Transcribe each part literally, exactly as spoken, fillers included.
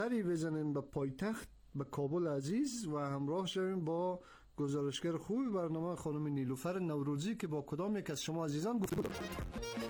سری بزنیم به پایتخت، به کابل عزیز و همراه شویم با گزارشگر خوبی برنامه خانم نیلوفر نوروزی که با کدام یک از شما عزیزان گفتگو دارد.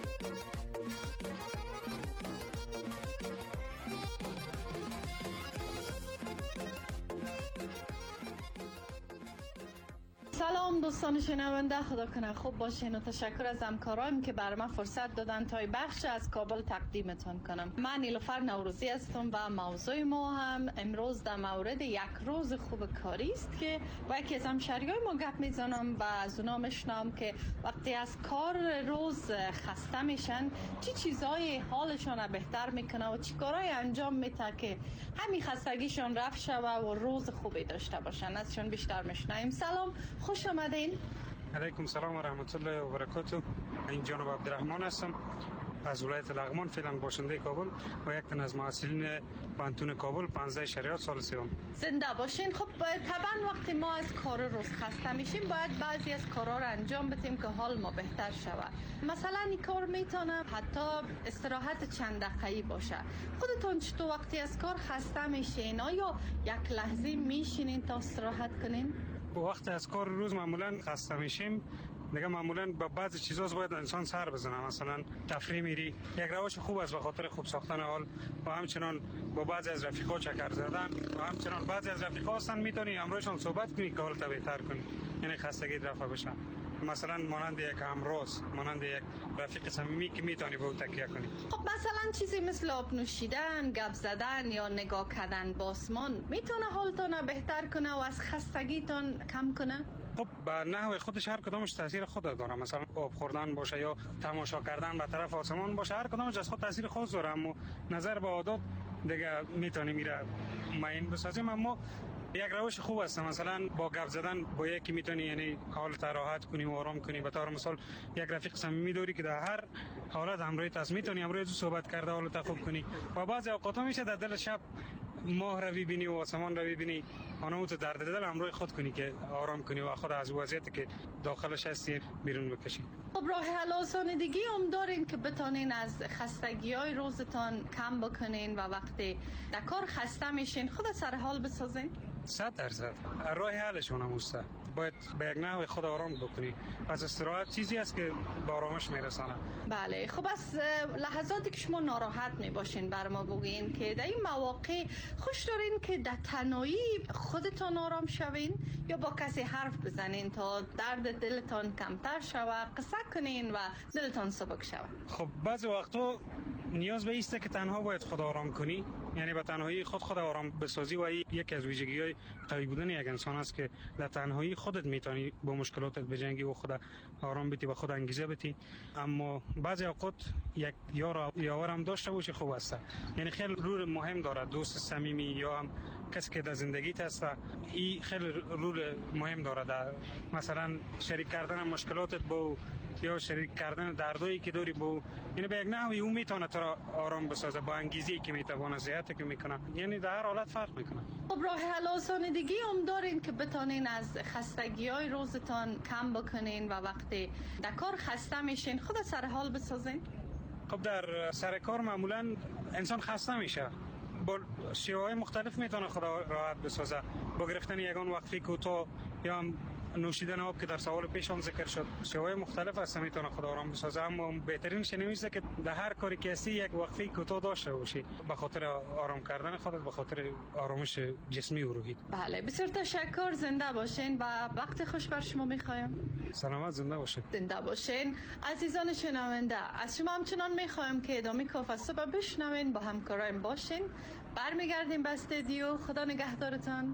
سلام دوستان شنونده، خدا کنه خوب باشین و تشکر از همکارایم که برای من فرصت دادن تا بخش از کابل تقدیمتون کنم. من نیلوفر نوروزی هستم و موضوع ما هم امروز در مورد یک روز خوب کاری است که با یکی از همشهریای ما گپ میزنم و از اونا میشنم که وقتی از کار روز خسته میشن چی چیزای حالشان بهتر میکنه و چی کارهای انجام میده که همین خستگیشان رفت شوه و روز خوبی داشته باشن. ازشان بیشتر میشنویم. سلام، خوش آمدین. علیکم سلام و رحمت الله و برکاته. این جناب عبدالرحمن هستم از ولایت لغمان، فعلا باشنده کابل و یک تن از مسئولین پانتون کابل پانزده شریعت سال سوم. زنده باشین. خب طبعا وقتی ما از کار روز خسته میشیم باید بعضی از کارها رو انجام بدیم که حال ما بهتر شود. مثلا این کار میتونه حتی استراحت چند دقیقه‌ای باشه. خودتون چطور وقتی از کار خسته میشین؟ آیا یک لحظه میشینین تا استراحت کنین؟ وقت از کار روز معمولا خسته میشیم دیگه، معمولا با بعضی چیزا باید انسان سر بزنه. مثلا تفریح میری، یک روش خوب است به خاطر خوب ساختن حال و همچنان با بعضی از رفیقا چکر زدن و همچنان بعضی از رفیقا هستن میتونی امروزشون صحبت کنی که حالت بهتر کنی، یعنی خستگی رفع بشه. مثلا مانند یک همراز، مانند یک رفیق صمیمی که میتونی به او تکیه کنی. خب مثلا چیزی مثل آب نوشیدن، گپ زدن یا نگاه کردن به آسمان میتونه حالتون بهتر کنه و از خستگیتون کم کنه؟ خب به نحو خودش هر کدامش تاثیر خود داره. مثلا آب خوردن باشه یا تماشا کردن به طرف آسمان باشه، هر کدامش از خود تاثیر خود داره. اما نظر به آداب دیگه میتونی میره معین بسازیم. اما یک روش خوب است مثلا با گپ زدن با یکی میتونی یعنی حالت راحت کنی و آرام کنی. به طور مثال یک رفیق صمیمی داری که در هر حالت همراهت است، میتونی همراهش صحبت کرده حالت خوب کنی و بعضی اوقات میشه در دل شب ماه رو ببینی و آسمان رو ببینی، آنها تو درد دل همراه خود کنی که آرام کنی و خود از وضعیتی که داخلش هستی بیرون بکشی. خب راه حل آسان دیگه هم دارین که بتونین از خستگی‌های روزتان کم بکنین و وقتی در کار خسته میشین خود سر حال بسازین؟ صد درصد راه حلشون هموسته باید به یک نحو خود آرام بکنی. از استراحت چیزی است که به آرامش میرسانه. بله. خب از لحظاتی که شما ناراحت میباشین بر ما بگین که در این مواقع خوش دارین که در تنهایی خودتان آرام شوین یا با کسی حرف بزنین تا درد دلتان کمتر شوه، قصه کنین و دلتان سبک شوه؟ خب بعضی وقتا نیاز به ایسته که تنها باید خود آرام کنی، یعنی به تنهایی خود خود آرام بسازی و یکی از ویژگی‌های قوی بودن یک انسان است که در تنهایی خودت میتونی با مشکلاتت بجنگی و خود آرام بتی و خود انگیزه بتی. اما بعضی اوقات یک یار یاور هم داشته باشی خوب است، یعنی خیلی رول مهم داره. دوست صمیمی یا هم کسی که در زندگیت هست، این خیلی رول مهم داره در مثلا شریک کردن مشکلاتت با یا شریک کردن دردایی که داری با، یعنی به یک نحوی اون میتونه تو را آرام بسازه با انگیزی که میتونه، نصیحتی که میکنه، یعنی در هر حالت فرق میکنه. خب راه حل آسان دیگه هم دارین که بتونین از خستگی‌های روزتان کم بکنین و وقتی در کار خسته میشین خود سر حال بسازین؟ خب در سر کار معمولا انسان خسته میشه، با شیوه‌های مختلف میتونه خود راحت بسازه. با گرفتن یگان وقفه کوتاه یا هم نوشیدن آب که در سوال پیش هم ذکر شد، شیوه‌های مختلف است میتونه خود آرام بسازه. اما بهترین شنیده که در هر کاری که هستی یک وقفه کوتاه داشته باشی به خاطر آرام کردن خودت، به خاطر آرامش جسمی و روحی. بله، بسیار تشکر. زنده باشین و وقت خوش بر شما میخوایم. سلامت، زنده باشین. زنده باشین. عزیزان شنونده، از شما همچنان میخوایم که ادامه کافه صبح بشنوین، با همکارایم باشین. برمیگردیم به استودیو. خدا نگهدارتان.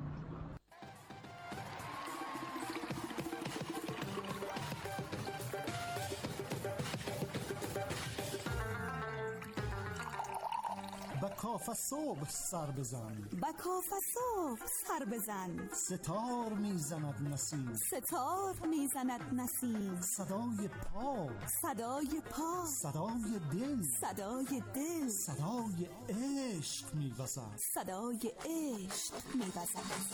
با کافه صبح سر بزن، با کافه صبح سر بزن. ستار میزند نسیم، ستار میزند نسیم. صدای پا، صدای پا، صدای دل، صدای دل، صدای عشق میوزد، صدای عشق میوزد.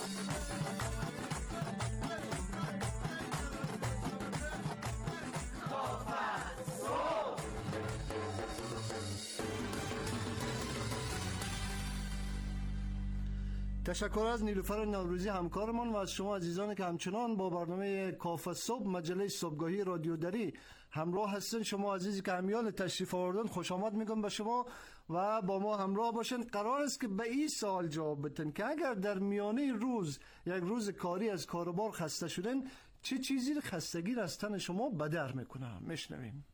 تشکر از نیلوفر نوروزی همکارمان و از شما عزیزانی که همچنان با برنامه کافه صبح مجله صبحگاهی رادیو دری همراه هستین. شما عزیزی که همیال تشریف آوردن خوش آمد میگم به شما و با ما همراه باشین. قرار است که به این سوال جواب بدین که اگر در میانه روز یک روز کاری از کاروبار خسته شدین، چه چیزی خستگی را از تن شما بدر میکنه؟ میشنویم.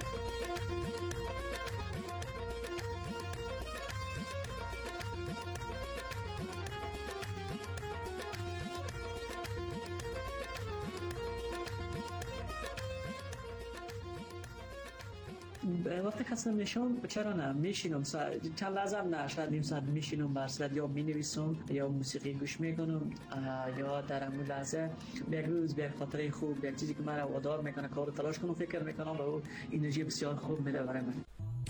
وقتی خستم میشم چرا نه میشینم چند لحظه نه شاید نیم ساعت میشینم برصد یا مینویسم یا موسیقی گوش میکنم یا در همون لحظه یک روز به خاطره خوب یک چیزی که من رو وادار میکنه کار تلاش کنم فکر میکنم و او انرژی بسیار خوب میده برای من.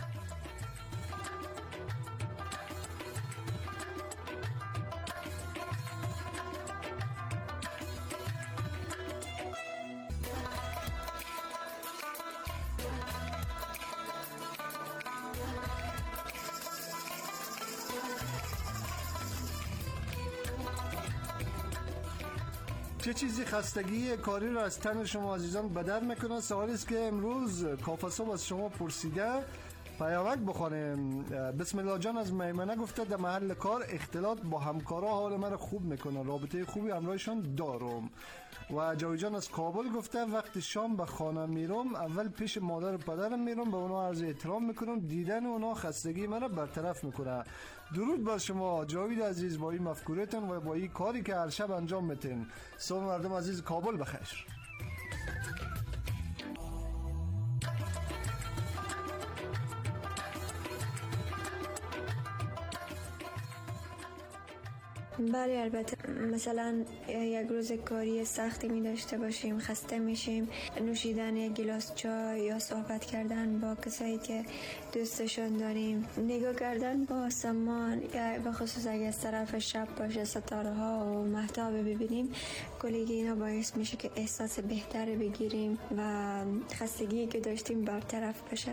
چه چیزی خستگی کاری را از تن شما عزیزان بدر میکنه؟ سوالی است که امروز کافه صبح از شما پرسیده. پیامک بخوانیم. بسم الله جان از میمنه گفته در محل کار اختلاط با همکارا حال من خوب میکنه، رابطه خوبی همراهشان دارم. و جوی جان از کابل گفته وقتی شام به خانه میرم اول پیش مادر و پدرم میرم، به اونا عرض احترام میکنم، دیدن اونا خستگی من برطرف میکنه. درود بر شما جاوید عزیز با این مفکورتون و با این کاری که هر شب انجام میتین. صبح مردم عزیز کابل بخیر. بله البته مثلا یک روز کاری سختی می داشته باشیم، خسته میشیم، نوشیدن یک گلاس چای یا صحبت کردن با کسایی که دوستشون داریم، نگاه کردن با آسمان یا به خصوص اگه از طرف شب باشه ستاره ها و مهتاب ببینیم، کلیگی اینا باعث میشه که احساس بهتر بگیریم و خستگی که داشتیم برطرف بشه.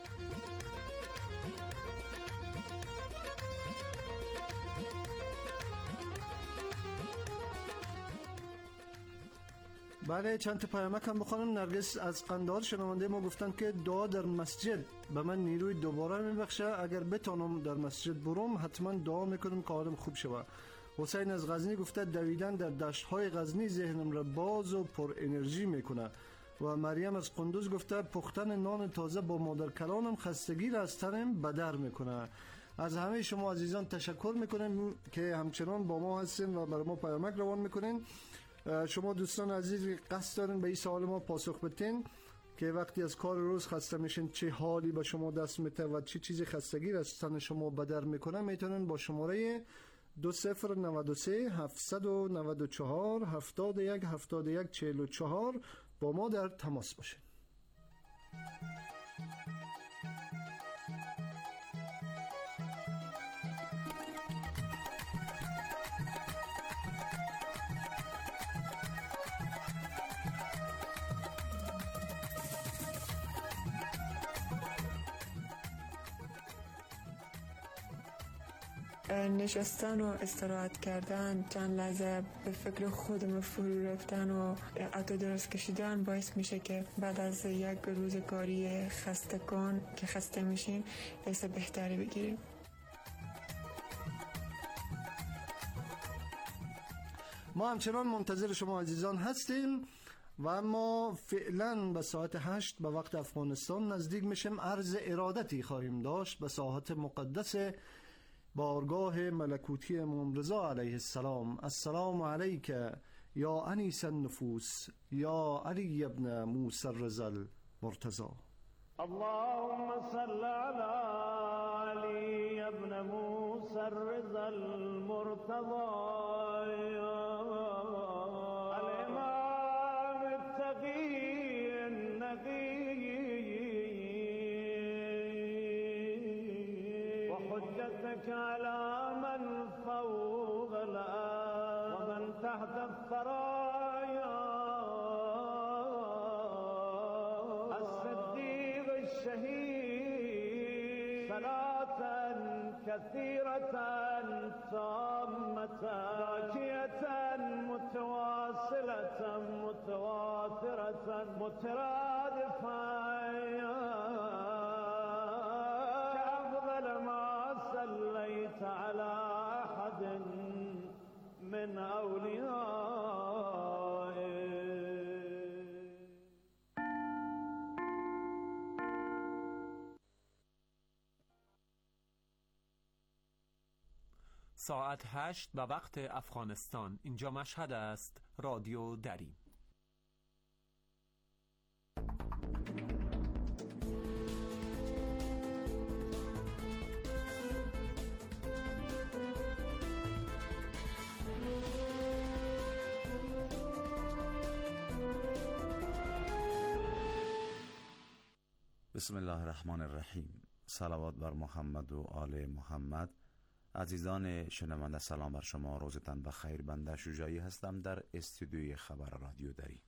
بله چند تا پیامک هم بخوانم. نرگس از قندهار شنونده ما گفتن که دعا در مسجد به من نیروی دوباره میبخشه، اگر بتونم در مسجد برم حتما دعا میکنم که حالم خوب شوه. حسین از غزنی گفته دویدن در دشت‌های غزنی ذهنم را باز و پر انرژی میکنه. و مریم از قندوز گفته پختن نان تازه با مادر کلانم خستگی را از تنم بدر میکنه. از همه شما عزیزان تشکر میکنم که همچنان با ما هستین و برای ما پیامک روان میکنین. شما دوستان عزیز قصد دارین به این سوال ما پاسخ بدین که وقتی از کار روز خسته میشین چه حالی به شما دست میده و چه چیزی خستگی را از تن شما بدر میکنه؟ میتونن با شماره دو صفر نود و سه هفتصد و نود و چهار هفتاد و یک هفتاد و یک چهل و چهار با ما در تماس باشین. نشستن و استراحت کردن، چند لحظه به فکر خودم فرو رفتن و عطا درست کشیدن باعث میشه که بعد از یک روز کاری خسته کن که خسته میشیم حس بهتری بگیریم. ما همچنان منتظر شما عزیزان هستیم و اما فعلا به ساعت هشت به وقت افغانستان نزدیک میشیم. عرض ارادتی خواهیم داشت به ساحت مقدس بارگاه ملکوتی امام رضا علیه السلام. السلام علیک یا انیس النفوس یا علی ابن موسی الرضا المرتضی. اللهم صل على علی ابن موسی الرضا المرتضی الامام التقی النقی وحجتك على من فوق الأرض ومن تحت الثرايا الصديق الشهيد صلاة كثيرة تامة ترادفا كأفضل ما صليت على أحد من أوليائك. ساعت هشت و وقت افغانستان. اینجا مشهد است. رادیو دری. بسم الله الرحمن الرحیم. صلوات بر محمد و آل محمد. عزیزان شنونده سلام بر شما، روزتان بخیر. بنده شجاعی هستم در استودیوی خبر رادیو دری.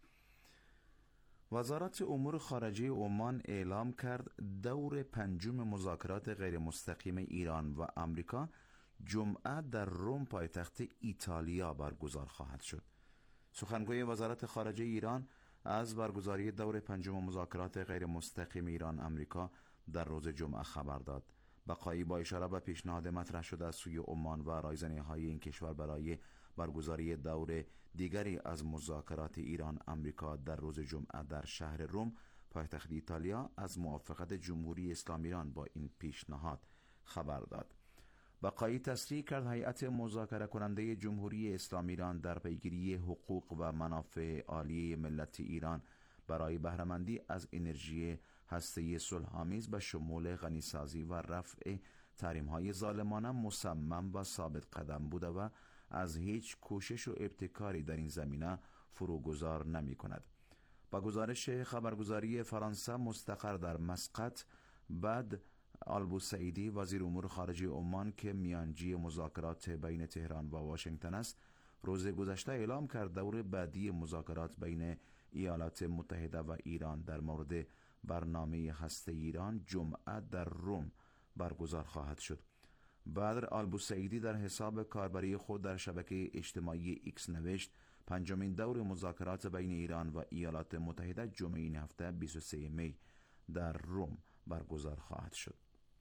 وزارت امور خارجه عمان اعلام کرد دور پنجم مذاکرات غیر مستقیم ایران و آمریکا جمعه در روم پایتخت ایتالیا برگزار خواهد شد. سخنگوی وزارت خارجه ایران از برگزاری دور پنجم مذاکرات غیر مستقیم ایران آمریکا در روز جمعه خبر داد. بقایی با اشاره به پیشنهاد مطرح شده از سوی عمان و رایزنی‌های این کشور برای برگزاری دور دیگری از مذاکرات ایران آمریکا در روز جمعه در شهر روم پایتخت ایتالیا از موافقت جمهوری اسلامی ایران با این پیشنهاد خبر داد. بقایی تصریح کرد هیئت مذاکره کننده جمهوری اسلامی ایران در پیگیری حقوق و منافع عالی ملت ایران برای بهره‌مندی از انرژی هسته‌ای صلح‌آمیز به شمول غنیسازی و رفع تحریم‌های ظالمانه مصمم و ثابت قدم بوده و از هیچ کوشش و ابتکاری در این زمینه فروگذار نمی‌کند. با گزارش خبرگزاری فرانسه مستقر در مسقط، بعد آلبوسعیدی وزیر امور خارجه عمان که میانجی مذاکرات بین تهران و واشنگتن است، روز گذشته اعلام کرد دور بعدی مذاکرات بین ایالات متحده و ایران در مورد برنامه هسته ایران جمعه در روم برگزار خواهد شد. بدر آلبوسعیدی در حساب کاربری خود در شبکه اجتماعی ایکس نوشت پنجمین دور مذاکرات بین ایران و ایالات متحده جمعه این هفته بیست و سوم می در روم برگزار خواهد شد.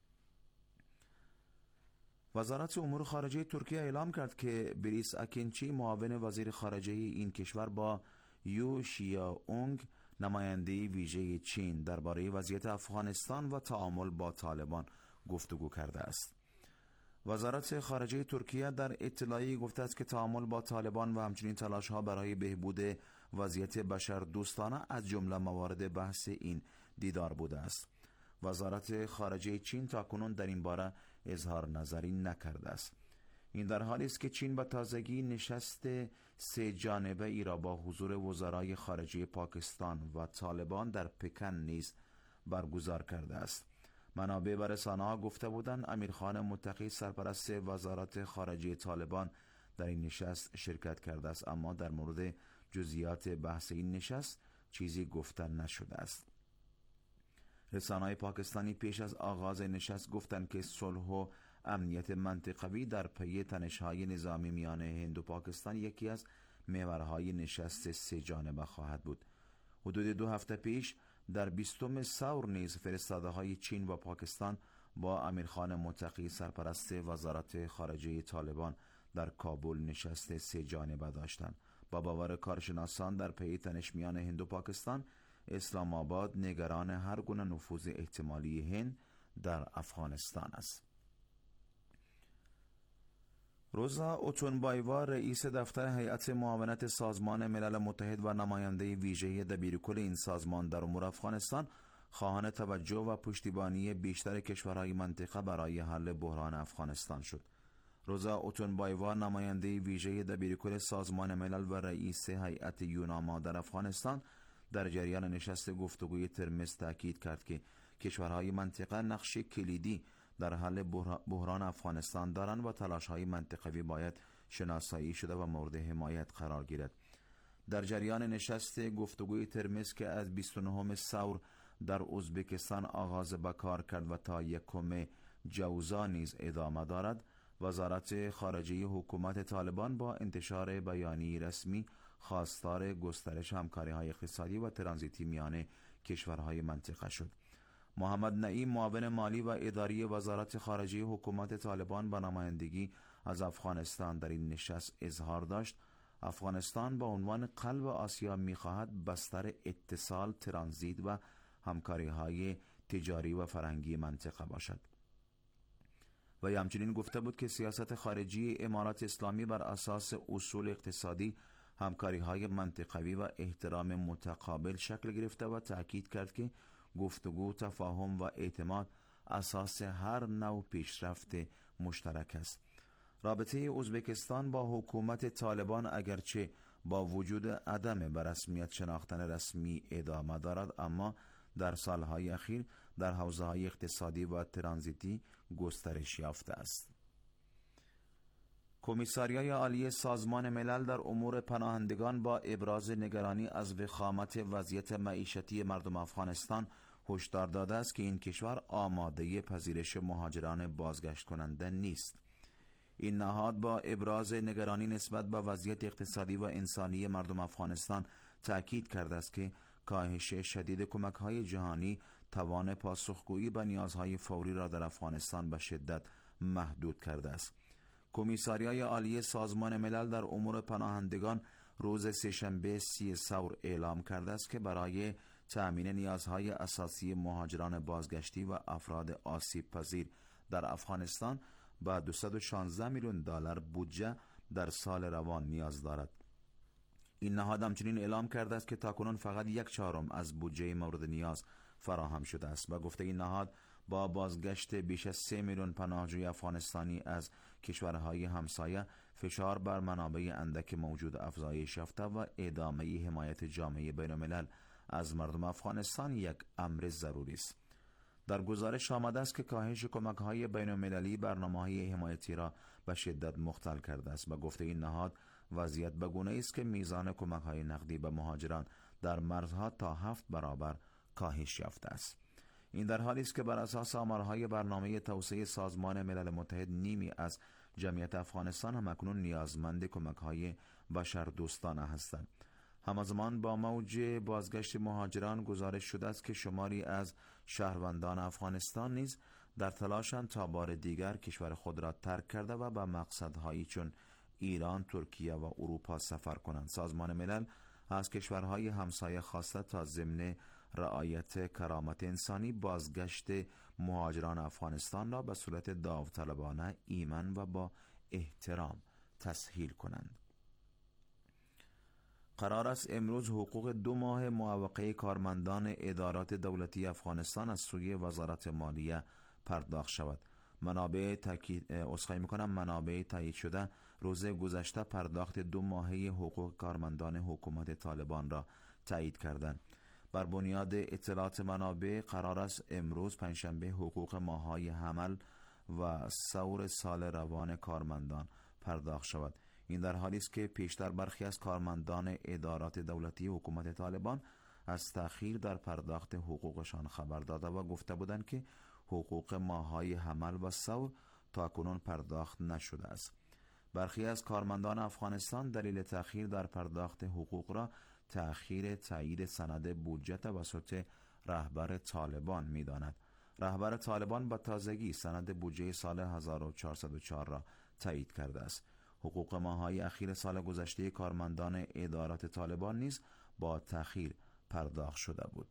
وزارت امور خارجه ترکیه اعلام کرد که بریس اکینچی معاون وزیر خارجه این کشور با یو شیا اونگ نماینده ویژه چین درباره وضعیت افغانستان و تعامل با طالبان گفتگو کرده است. وزارت خارجه ترکیه در اطلاعی گفته است که تعامل با طالبان و همچنین تلاش‌ها برای بهبود وضعیت بشردوستانه از جمله موارد بحث این دیدار بوده است. وزارت خارجه چین تاکنون در این باره اظهار نظری نکرده است. این در حالی است که چین به تازگی نشست سه جانبه ای را با حضور وزرای خارجه پاکستان و طالبان در پکن نیز برگزار کرده است. منابع به رسانه‌ها گفته بودند امیرخان متقی سرپرست وزارت خارجه طالبان در این نشست شرکت کرده است، اما در مورد جزئیات بحث این نشست چیزی گفته نشده است. رسانه‌های پاکستانی پیش از آغاز نشست گفتند که صلح و امنیت منطقوی در پی تنش‌های نظامی میان هند و پاکستان یکی از محورهای نشست سه جانبه خواهد بود. حدود دو هفته پیش در بیستم سور نیز فرستاده‌های چین و پاکستان با امیرخان متقی سرپرست وزارت خارجه طالبان در کابل نشست سه جانبه داشتند. با باور کارشناسان در پی تنش میان هند و پاکستان، اسلام آباد نگران هر گونه نفوذ احتمالی هند در افغانستان است. روزا اوتونبایوا رئیس دفتر هیئت معاونت سازمان ملل متحد و نماینده ویژه دبیرکل این سازمان در امور افغانستان خواهان توجه و پشتیبانی بیشتر کشورهای منطقه برای حل بحران افغانستان شد. روزا اوتونبایوا نماینده ویژه دبیرکل سازمان ملل و رئیس هیئت یوناما در افغانستان در جریان نشست گفتگوی ترمز تاکید کرد که کشورهای منطقه نقش کلیدی در حل بحران افغانستان دارند و تلاش‌های منطقوی باید شناسایی شده و مورد حمایت قرار گیرد. در جریان نشست گفتگوی ترمز که از بیست و نهم سور در ازبکستان آغاز به کار کرد و تا یکم جوزا نیز ادامه دارد، وزارت خارجه حکومت طالبان با انتشار بیانیه رسمی خواستار گسترش همکاری‌های اقتصادی و ترانزیتی میان کشورهای منطقه شد. محمد نعیم معاون مالی و اداری وزارت خارجه حکومت طالبان با نمایندگی از افغانستان در این نشست اظهار داشت افغانستان با عنوان قلب آسیا می‌خواهد بستر اتصال، ترانزیت و همکاری‌های تجاری و فرهنگی منطقه باشد. و همچنین گفته بود که سیاست خارجی امارات اسلامی بر اساس اصول اقتصادی، همکاری‌های منطقوی و احترام متقابل شکل گرفته و تأکید کرد که گفتگو، تفاهم و اعتماد اساس هر نوع پیشرفت مشترک است. رابطه ازبکستان با حکومت طالبان اگرچه با وجود عدم به رسمیت شناختن رسمی ادامه دارد، اما در سالهای اخیر در حوزه‌های اقتصادی و ترانزیتی گسترش یافته است. کمیساریای عالی سازمان ملل در امور پناهندگان با ابراز نگرانی از وخامت وضعیت معیشتی مردم افغانستان هشدار داده است که این کشور آماده پذیرش مهاجران بازگشت کننده نیست. این نهاد با ابراز نگرانی نسبت به وضعیت اقتصادی و انسانی مردم افغانستان تأکید کرده است که کاهش شدید کمک‌های جهانی توان پاسخگویی به نیازهای فوری را در افغانستان به شدت محدود کرده است. کمیساریای عالی سازمان ملل در امور پناهندگان روز سه‌شنبه سی ثور اعلام کرده است که برای تأمین نیازهای اساسی مهاجران بازگشتی و افراد آسیب پذیر در افغانستان با دویست و شانزده میلیون دلار بودجه در سال روان نیاز دارد. این نهاد همچنین اعلام کرده است که تاکنون فقط یک چهارم از بودجه مورد نیاز فراهم شده است و گفته این نهاد با بازگشت بیش از سه میلیون پناهجوی افغانستانی از کشورهای همسایه فشار بر منابع اندک موجود افزایش یافته و ادامه حمایت جامعه بین الملل از مردم افغانستان یک امر ضروری است. در گزارش آمده است که کاهش کمک‌های بین‌المللی برنامه‌های حمایتی را به شدت مختل کرده است و گفته این نهاد وضعیت به گونه‌ای است که میزان کمک‌های نقدی به مهاجران در مرزها تا هفت برابر کاهش یافته است. این در حالی است که بر اساس آمارهای برنامه توسعه سازمان ملل متحد نیمی از جمعیت افغانستان هم اکنون نیازمند کمک‌های بشردوستانه هستند. همزمان با موج بازگشت مهاجران گزارش شده است که شماری از شهروندان افغانستان نیز در تلاشند تا بار دیگر کشور خود را ترک کرده و به مقصدهایی چون ایران، ترکیه و اروپا سفر کنند. سازمان ملل از کشورهای همسایه خواسته تا ضمن رعایت کرامت انسانی بازگشت مهاجران افغانستان را به صورت داوطلبانه، ایمن و با احترام تسهیل کنند. قرار است امروز حقوق دو ماه معوقه کارمندان ادارات دولتی افغانستان از سوی وزارت مالیه پرداخت شود. منابع تاکید اسخای میکنم منابع تایید شده روز گذشته پرداخت دو ماهه حقوق کارمندان حکومت طالبان را تایید کردند. بر بنیاد اطلاعات منابع قرار است امروز پنجشنبه حقوق ماههای حمل و ثور سال روان کارمندان پرداخت شود. این در حالی است که پیشتر برخی از کارمندان ادارات دولتی حکومت طالبان از تأخیر در پرداخت حقوقشان خبر داده و گفته بودند که حقوق ماههای حمل و ثور تاکنون پرداخت نشده است. برخی از کارمندان افغانستان دلیل تأخیر در پرداخت حقوق را تأخیر تایید سند بودجه توسط رهبر طالبان می‌داند. رهبر طالبان با تازگی سند بودجه سال هزار و چهارصد و چهار را تایید کرده است. حقوق ماه‌های اخیر سال گذشته کارمندان ادارات طالبان نیز با تأخیر پرداخت شده بود.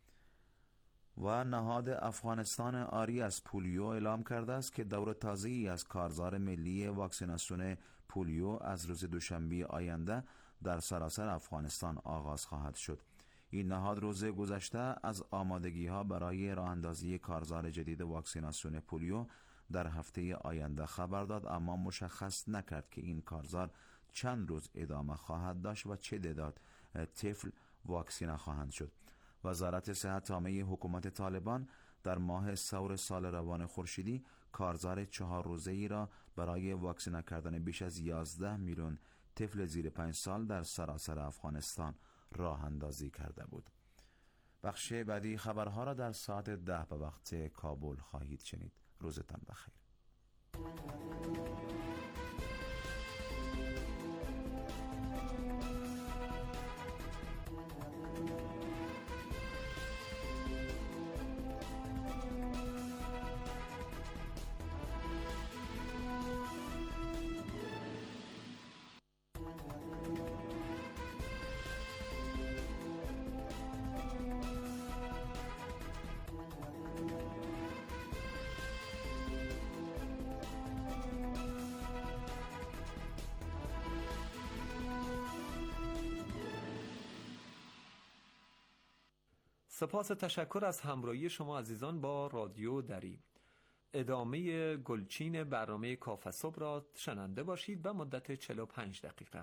و نهاد افغانستان آری از پولیو اعلام کرده است که دور تازه‌ای از کارزار ملی واکسیناسیون پولیو از روز دوشنبه آینده در سراسر افغانستان آغاز خواهد شد. این نهاد روز گذشته از آمادگی‌ها برای راه اندازی کارزار جدید واکسیناسیون پولیو در هفته آینده خبر داد، اما مشخص نکرد که این کارزار چند روز ادامه خواهد داشت و چه تعداد طفل واکسینه خواهند شد. وزارت صحت عامه حکومت طالبان در ماه ثور سال روان خورشیدی کارزار چهار روزه‌ای را برای واکسینه کردن بیش از یازده میلیون طفل زیر پنج سال در سراسر افغانستان راه اندازی کرده بود. بخش بعدی خبرها را در ساعت ده به وقت کابل خواهید شنید. روزتان بخیر. سپاس تشکر از همراهی شما عزیزان با رادیو دری. ادامه گلچین برنامه کافه صبح را شنونده باشید و مدت چهل و پنج دقیقه.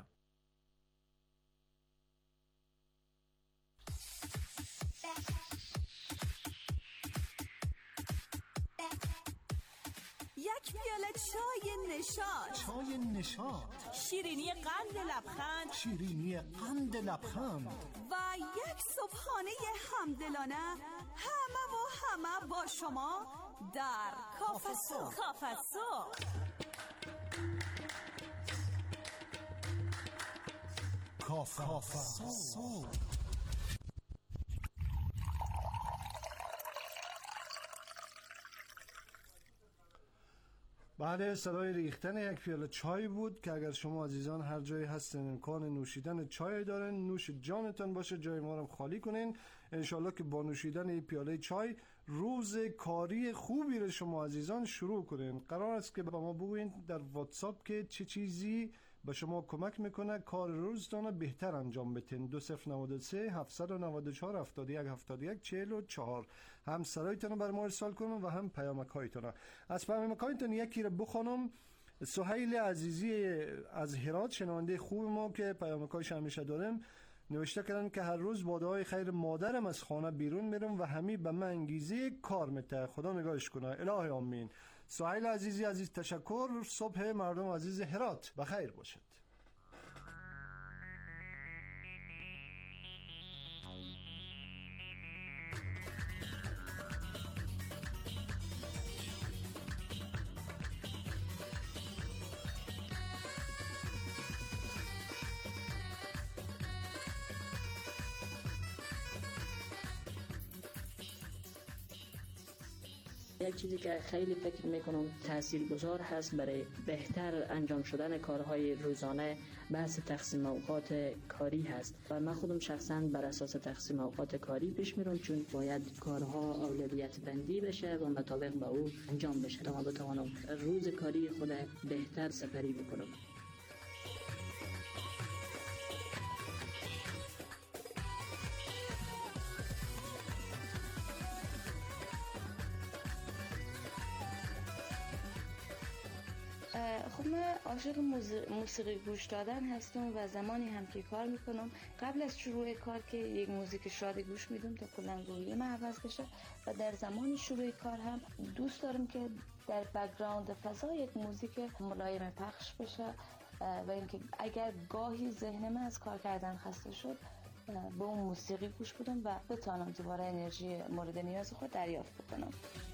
یک پیاله چای نشاط، چای نشاط، شیرینی قند لبخند، شیرینی قند لبخند و یک صبحانه همدلانه، همه و همه با شما در کافه صبح. کافه صبح کافه صبح. بعد صدای ریختن یک پیاله چای بود که اگر شما عزیزان هر جایی هستین امکان نوشیدن چای دارن، نوش جانتان باشه، جای ما رو خالی کنین. انشالله که با نوشیدن این پیاله چای روز کاری خوبی رو شما عزیزان شروع کنین. قرار است که با ما بگوین در واتساپ که چه چیزی به شما کمک میکنه کار روزتان بهتر انجام بدین. دو صفر نود سه هفت نود چهار هفتاد و یک هفتاد و یک چهل و چهار. هم سرایتان رو بر ما ارسال کنم و هم پیامک هایتان. از پیامک هایتان یکی رو بخونم. سهیل عزیزی از هرات، شنونده خوب ما که پیامک هایش همیشه داریم، نوشته کردن که هر روز با دعای خیر مادرم از خانه بیرون میرم و همی به من انگیزه کار میده. خدا نگاهش کنه. الهی آمین. سهیل عزیزی عزیز تشکر. صبح مردم عزیز هرات بخیر باشد. یک چیزی که خیلی فکر میکنم تاثیرگذار هست برای بهتر انجام شدن کارهای روزانه بحث تقسیم اوقات کاری هست و من خودم شخصا بر اساس تقسیم اوقات کاری پیش میرم، چون باید کارها اولویت بندی بشه و مطابق با او انجام بشه تا من بتوانم روز کاری خود بهتر سپری بکنم. خب من عاشق موسیقی گوش دادن هستم و زمانی هم که کار میکنم قبل از شروع کار که یک موزیک شادی گوش میدم تا کلا روحیم عوض بشه و در زمان شروع کار هم دوست دارم که در بک‌گراند فضا یک موزیک ملایم پخش بشه و اینکه اگر گاهی ذهن من از کار کردن خسته شد به اون موسیقی گوش بدم و بتونم دوباره انرژی مورد نیاز خود دریافت بکنم.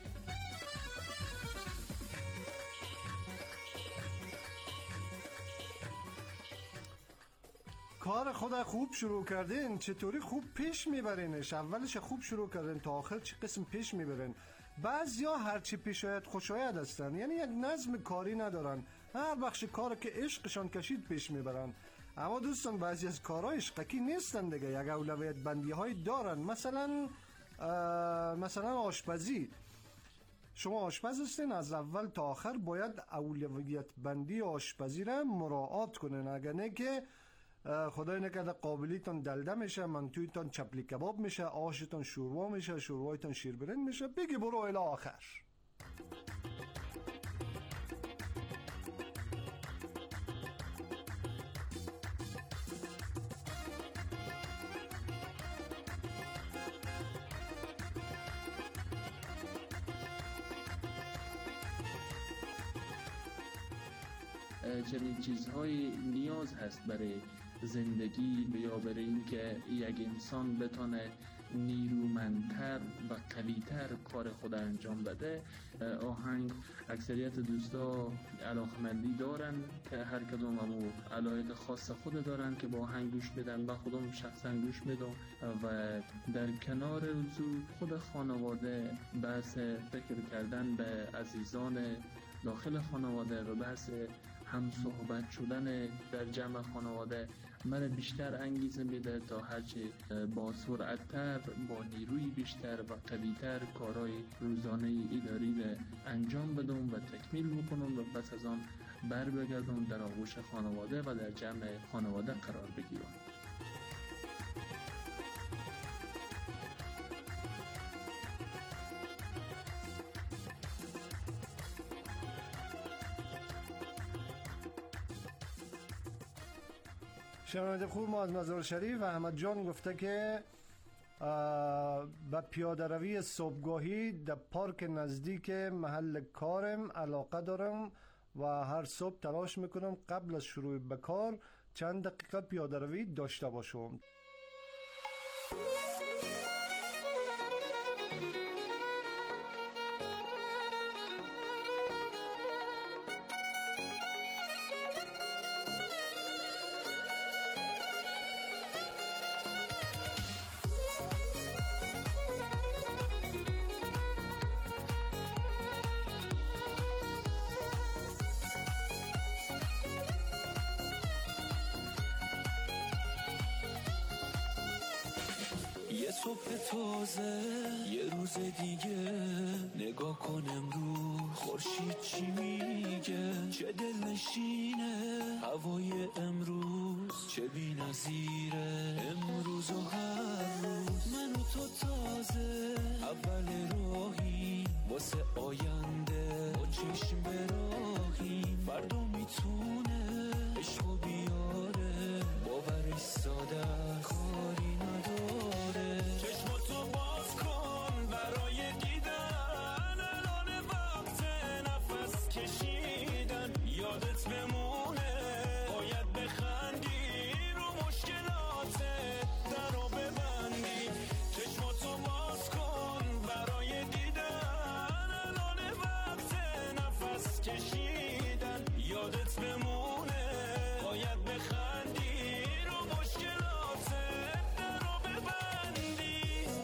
کار خود خوب شروع کردین، چطوری خوب پیش میبرینش؟ اولش خوب شروع کردین تا آخر چه قسم پیش میبرین؟ بعضیا هرچی پیش آید خوش آید هستن، یعنی یک نظم کاری ندارن، هر بخش کار که عشقشان کشید پیش میبرن. اما دوستان بعضی از کارهای عشقی نیستن دیگه، یک اولویت بندی های دارن. مثلا مثلا آشپزی. شما آشپز هستین، از اول تا آخر باید اولویت بندی آشپزی را مراعات کنین، اگر نه که خدای نکرده قابلیتون دلده میشه، منتویتون چپلی کباب میشه، آشتون شوروا میشه، شوروایتون شیربرنج میشه، بگی برو الی آخر. چنین چیزهایی نیاز هست برای زندگی یا برای اینکه یک انسان بتونه نیرومندتر و قویتر کار خود انجام بده. آهنگ اکثریت دوستا علاقمندی دارن که هر کدوم همو علایق خاص خود دارن که با آهنگ گوش بدن. من خودم شخصا گوش میدم و در کنار وضوع خود خانواده بحث فکر کردن به عزیزان داخل خانواده و بحث هم صحبت شدن در جمع خانواده من بیشتر انگیزه میده تا هرچی با سرعتتر، با نیروی بیشتر و قویتر کارهای روزانه اداری را انجام بدم و تکمیل بکنم و پس از آن بر بگردم در آغوش خانواده و در جمع خانواده قرار بگیرم. شنونده خوب، ما از مزار شریف احمد جان گفته که به پیاده روی صبحگاهی در پارک نزدیک محل کارم علاقه دارم و هر صبح تلاش میکنم قبل از شروع به کار چند دقیقه پیاده روی داشته باشم. صبح تازه یه روز دیگه نگاه کن امروز خورشید چی میگه، چه دلنشینه هوای امروز، چه بی‌نظیره امروز و هر روز. من و تو تازه اول راهی واسه آینده با چشم براهیم، فردا میتونه عشقو بیاره باورش ساده کاری نداره. چشماتو باز کن برای دیدن، الان وقت نفس کشیدن، یادت بمونه باید بخندی رو مشکلاتت درو ببندی. چشماتو باز کن برای دیدن، الان وقت نفس کشیدن، یادت بمونه باید بخندی رو مشکلاتت درو ببندی.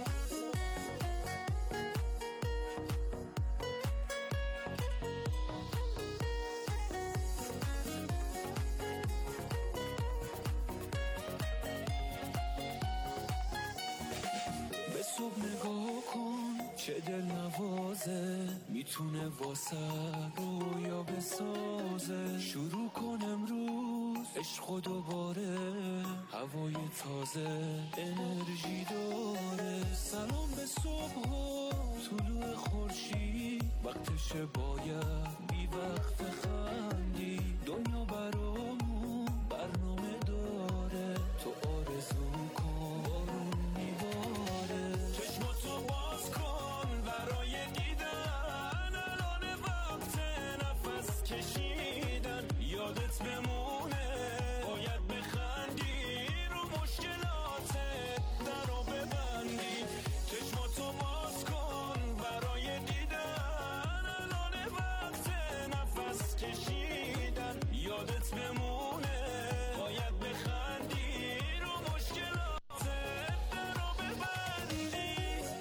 به صبح نگاه کن چه دل نوازه، میتونه واسه رویا بسازه. شروع کن امروز عشق و دوباره، هوای تازه انرژی داره. سلام به صبح و طلوع خورشید، وقتشه باید بی وقت خندی. دنیا برامون برنامه داره، تو آرزو کن بارون میباره. چشماتو باز کن برای دیدن، الان وقت نفس کشیدن، یادت بمونه باید بخندی رو مشکلاتت درو ببندی. چشماتو باز کن برای دیدن، الان وقت نفس کشیدن، یادت بمونه باید بخندی رو مشکلاتت درو ببندی.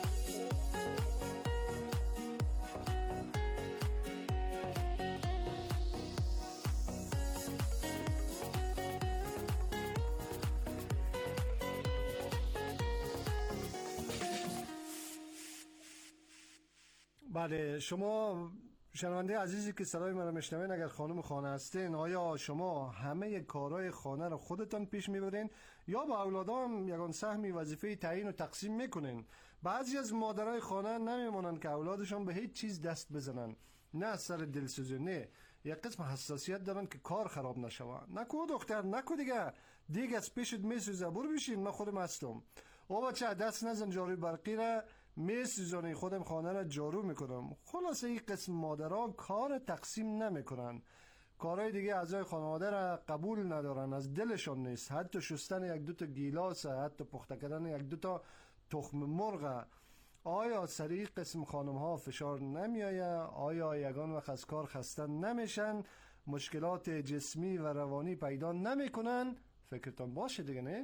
بله، شما شنونده عزیزی که صدای من رو میشنوین، اگر خانم خانه هستین، آیا شما همه کارهای خانه رو خودتان پیش میبرین یا با اولادان یگان سهمی وظیفه تعیین و تقسیم میکنین؟ بعضی از مادرای خانه نمیمونن که اولادشون به هیچ چیز دست بزنن، نه از سر دلسوزی، نه یک قسم حساسیت دارن که کار خراب نشوه. نکو دختر، نکو دیگه، دیگه از پیشت میسوزه، برو بشین، من خودم هستم. او بچه دست نزن، جاروی برقی را میسوزانی، خودم خانه را جارو میکنم. خلاصه این قسم مادرها کار تقسیم نمیکنن، کارهای دیگه اعضای خانواده را قبول ندارن، از دلشون نیست. حتی شستن یک دوتا گیلاس، حتی پخته کردن یک دوتا تخم مرغ، آیا سری قسم خانم ها فشار نمی آید؟ آیا یگان وقت از کار خسته نمیشن؟ مشکلات جسمی و روانی پیدا نمی کنن؟ فکرتان باشه دیگه، نه؟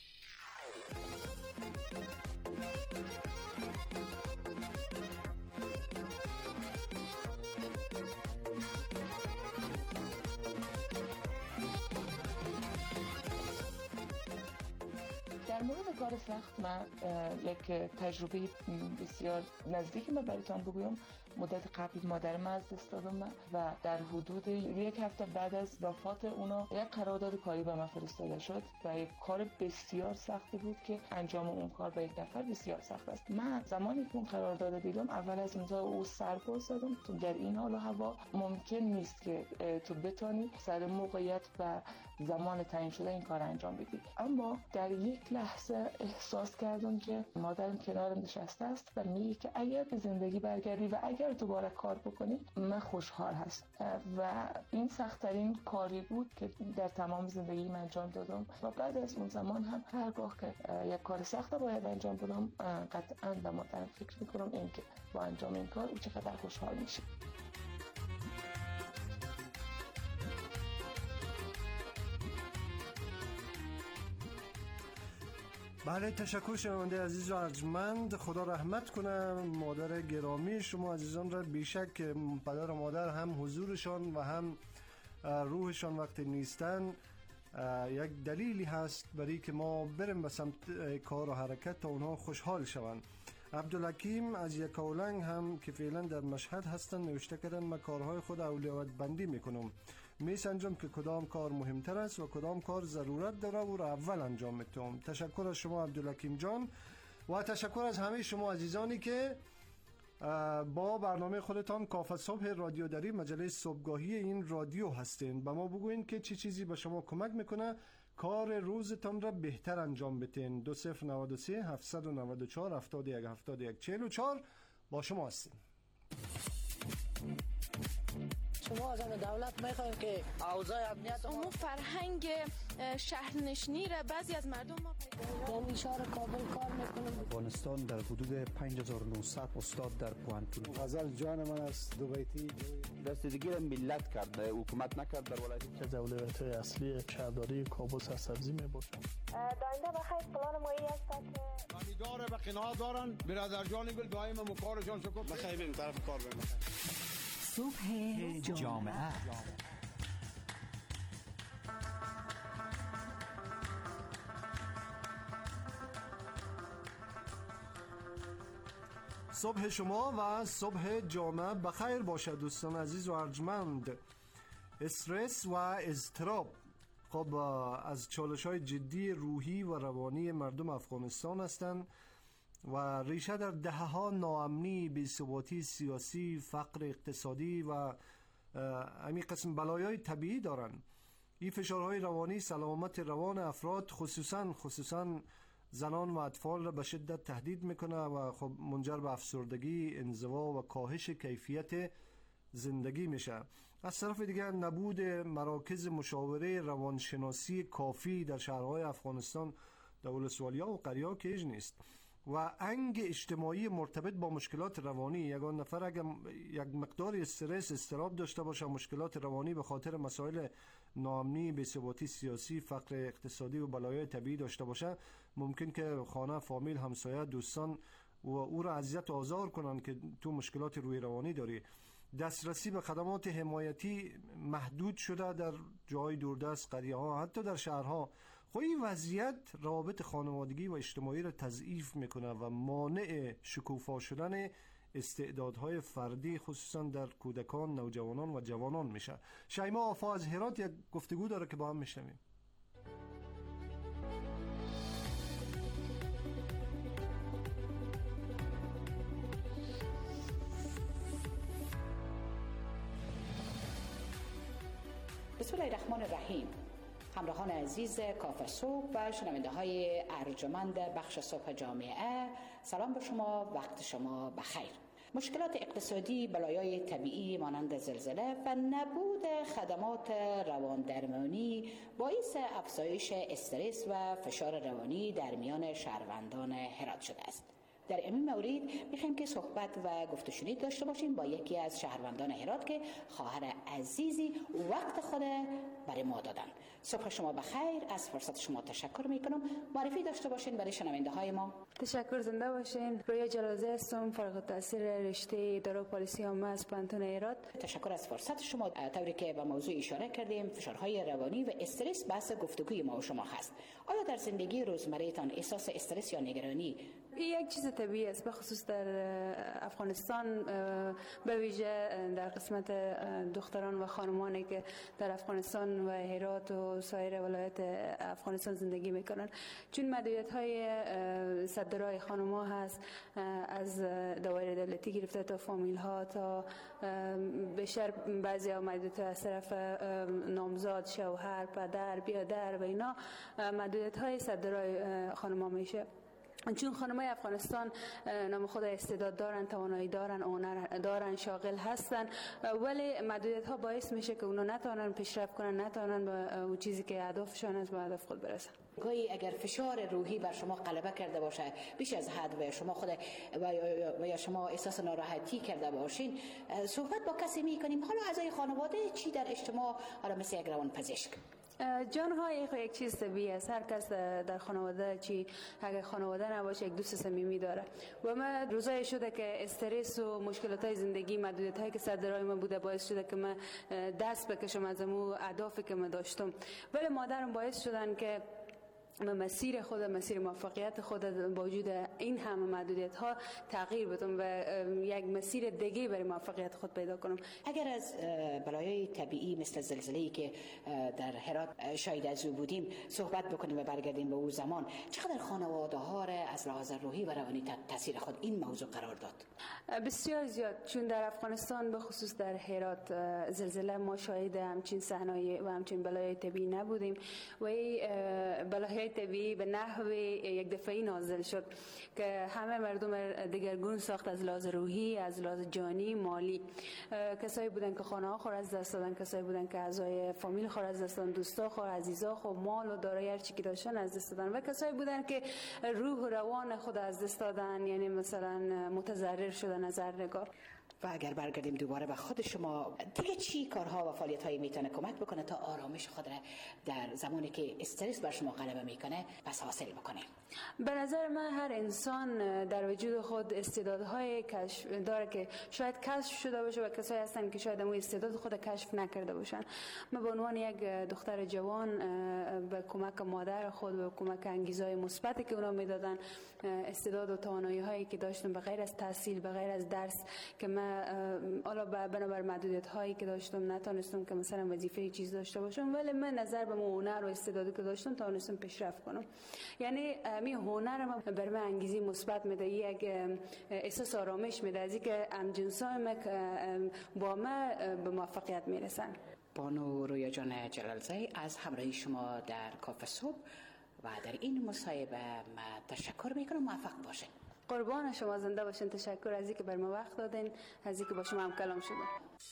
در مورد کار سخت من یک تجربه بسیار نزدیکی من براتون بگویم. مدت قبل مادر من از دست دادم و در حدود یک هفته بعد از وفات اونا یک قرارداد کاری به من فرستاده شد و یک کار بسیار سختی بود که انجام اون کار به یک نفر بسیار سخت است. من زمانی که اون قرارداد دیدم اول از اونجا او سرباز زدم تو در این حال و هوا ممکن نیست که تو بتونی سر موقعیت و زمان تعیین شده این کار انجام بدی. اما در یک لحظه احساس کردم که مادرم کنارم نشسته است و میگه که اگر به زندگی برگردی و اگر دوباره کار بکنی من خوشحال هست. و این سخت‌ترین کاری بود که در تمام زندگی من انجام دادم و بعد از اون زمان هم هرگاه که یک کار سخت باید انجام بدم قطعاً به مادرم فکر میکنم این که با انجام این کار او چقدر خوشحال میشه. بله، تشکر شنونده عزیز و ارجمند. خدا رحمت کنه مادر گرامی شما عزیزان را. بیشک پدر و مادر هم حضورشان و هم روحشان وقتی نیستن یک دلیلی هست برای که ما بریم به سمت کار و حرکت تا اونها خوشحال شوند. عبدالحکیم از یکاولنگ هم که فعلا در مشهد هستن نوشته کردن من کارهای خود اولویت بندی میکنم، می سنجم که کدام کار مهمتر است و کدام کار ضرورت داره و را اول انجام میتونم. تشکر از شما عبدالحکیم جان و تشکر از همه شما عزیزانی که با برنامه خودتان کافه صبح رادیو دری مجله صبحگاهی این رادیو هستین. به ما بگوین که چی چیزی به شما کمک میکنه کار روزتان را بهتر انجام بتین. دو صفر نود و سه هفتصد و نود و چهار هفتاد و یک هفتاد و یک چهل و چهار با شما هستیم. شما از همه دولت میخوایم که اوضاع امنیت اون فرهنگ شهرنشینی را بعضی از مردم ما پیدا در اشاره کابل کار میکنم. افغانستان در حدود پنج هزار و نهصد استاد در پوهنتون. غزل جان من است دوبیتی دستگیری ملت کرده حکومت نکرد در ولایت که اولویت اصلی شهرداری کابل سرسبزی میباشد. داینده بخیر پلان مایی است که خریدار به قناعت دارن برادر جان گل دائم مکارشان شکر بخیر بریم طرف کار بریم. صبح جامعه صبح شما و صبح جامعه بخیر باشد دوستان عزیز و ارجمند. استرس و اضطراب خب از چالش‌های جدی روحی و روانی مردم افغانستان هستند و ریشه در دهه‌ها ناامنی، بی‌ثباتی سیاسی، فقر اقتصادی و همین قسم بلایای طبیعی دارند. این فشارهای روانی سلامت روان افراد خصوصاً خصوصاً زنان و اطفال را به شدت تهدید میکنه و خب منجر به افسردگی، انزوا و کاهش کیفیت زندگی میشه. از طرف دیگر نبود مراکز مشاوره روانشناسی کافی در شهرهای افغانستان در ولسوالیا و قریه‌ها که هیچ نیست و انگ اجتماعی مرتبط با مشکلات روانی. یگان نفر اگر یک مقدار استرس اضطراب داشته باشه، مشکلات روانی به خاطر مسائل ناامنی، بی‌ثباتی سیاسی، فقر اقتصادی و بلایای طبیعی داشته باشه، ممکن که خانه، فامیل، همسایه، دوستان و او را اذیت و آزار کنن که تو مشکلات روی روانی داری. دسترسی به خدمات حمایتی محدود شده در جای دوردست، قریه ها، حتی در شهرها. خب این وضعیت روابط خانوادگی و اجتماعی را تضعیف میکنه و مانع شکوفا شدن استعدادهای فردی خصوصا در کودکان، نوجوانان و جوانان میشه. شیما آفا از هرات یک گفتگو داره که با هم میشنویم. بسم الله الرحمن الرحیم. همراهان عزیز کافه صبح و شنونده های ارجمند بخش صبح جامعه، سلام به شما، وقت شما بخیر. مشکلات اقتصادی، بلایای طبیعی مانند زلزله و نبود خدمات روان درمانی باعث افزایش استرس و فشار روانی در میان شهروندان هرات شده است. در این مورد میخوایم که صحبت و گفت و شنود داشته باشیم با یکی از شهروندان هرات که خواهر عزیزی وقت خود برای ما دادن. صبح شما بخیر، از فرصت شما تشکر میکنم. معرفی داشته باشین برای شنونده های ما. تشکر، زنده باشین. رویا جلازه هستم، فارغ التحصیل رشته اداره و پالیسی عامه از پانتون هرات. تشکر از فرصت شما. طوری که به موضوع اشاره کردیم، فشارهای روانی و استرس بحث گفتگوی ما و شما هست. آیا در زندگی روزمره تان احساس استرس یا نگرانی؟ یک چیز طبیعی است، به خصوص در افغانستان، به ویژه در قسمت دختران و خانمانی که در افغانستان و هرات و سایر ولایت افغانستان زندگی میکنن، چون محدودیت های صدرای خانم‌ها هست، از دایر دولتی گرفته تا فامیل ها تا بیشتر بعضی ها محدودیت از طرف نامزاد، شوهر، پدر، بیادر و اینا محدودیت های صدرای خانم‌ها میشه. چون خانمای افغانستان نام خود استعداد دارن، توانایی دارن، هنر دارن، شاغل هستن، ولی محدودیت ها باعث میشه که اونا نتونن پیشرفت کنن، نتونن به اون چیزی که هدفشون است به هدف خود برسن. گاهی اگر فشار روحی بر شما غلبه کرده باشه بیش از حد و شما خود و یا شما احساس ناراحتی کرده باشین، صحبت با کسی میکنیم، حالا اعضای خانواده چی در اجتماع، حالا مثل یک روان پزشک، جان ها یک چیز طبیعی است. هر کس در خانواده چی اگر خانواده نباشه یک دوست صمیمی داره و من روزای شده که استرس و مشکلات های زندگی، محدودیت هایی که سر درای من بوده باعث شده که من دست بکشم از اون اهدافی که من داشتم، ولی مادرم باعث شدن که مسیر خود، مسیر موفقیت خود با وجود این همه محدودیت ها تغییر بدم و یک مسیر دیگه برای موفقیت خود پیدا کنم. اگر از بلایای طبیعی مثل زلزله‌ای که در هرات شاهد از او بودیم صحبت بکنیم و برگردیم به اون زمان، چقدر خانواده ها را از لحاظ روحی و روانی تاثیر خود این موضوع قرار داد؟ بسیار زیاد، چون در افغانستان به خصوص در هرات زلزله ما شاهد همچین صحنه‌ای و همچین بلایای طبیعی نبودیم و بلایای طبیعی به نحو یک دفعی نازل شد که همه مردم دگرگون ساخت، از لحاظ روحی، از لحاظ جانی، مالی. کسایی بودن که خانه ها خور از دست دادن، کسایی بودن که اعضای فامیل خور از دست دادن، دوستا خور، عزیزا خور، مال و دارایی هر چی که داشتن از دست دادن و کسایی بودن که روح و روان خود از دست دادن، یعنی مثلا متضرر شدن از هر نگاه. و اگر برگردیم دوباره به خود شما، دیگه چی کارها و فعالیت‌هایی میتونه کمک بکنه تا آرامش خود را در زمانی که استرس بر شما غلبه میکنه پس حاصل بکنه؟ به نظر من هر انسان در وجود خود استعدادهای کشف داره که شاید کشف شده باشه و کسایی هستن که شاید اون استعداد خود کشف نکرده باشن. من به عنوان یک دختر جوان به کمک مادر خود و کمک انگیزهای مثبتی که اونا میدادن، استعداد و توانایی هایی که داشتم به غیر از تحصیل، به غیر از درس که من حالا بنابر محدودیت هایی که داشتم نتونستم که مثلا وظیفه چیز داشته باشم، ولی من نظر به هنر و استعدادی که داشتم توانستم پیشرفت کنم. یعنی می هنرم بر من انگیزه مثبت میده، یک احساس آرامش میده از اینکه همجنسام با من به موفقیت میرسن. بانو رویا جان جلالزی از همراهی شما در کافه صبح و در این مصاحبه ما تشکر میکنم. موفق باشین. قربان شما، زنده باشین. تشکر از اینکه بر ما وقت دادین، از اینکه با شما هم کلام شدم.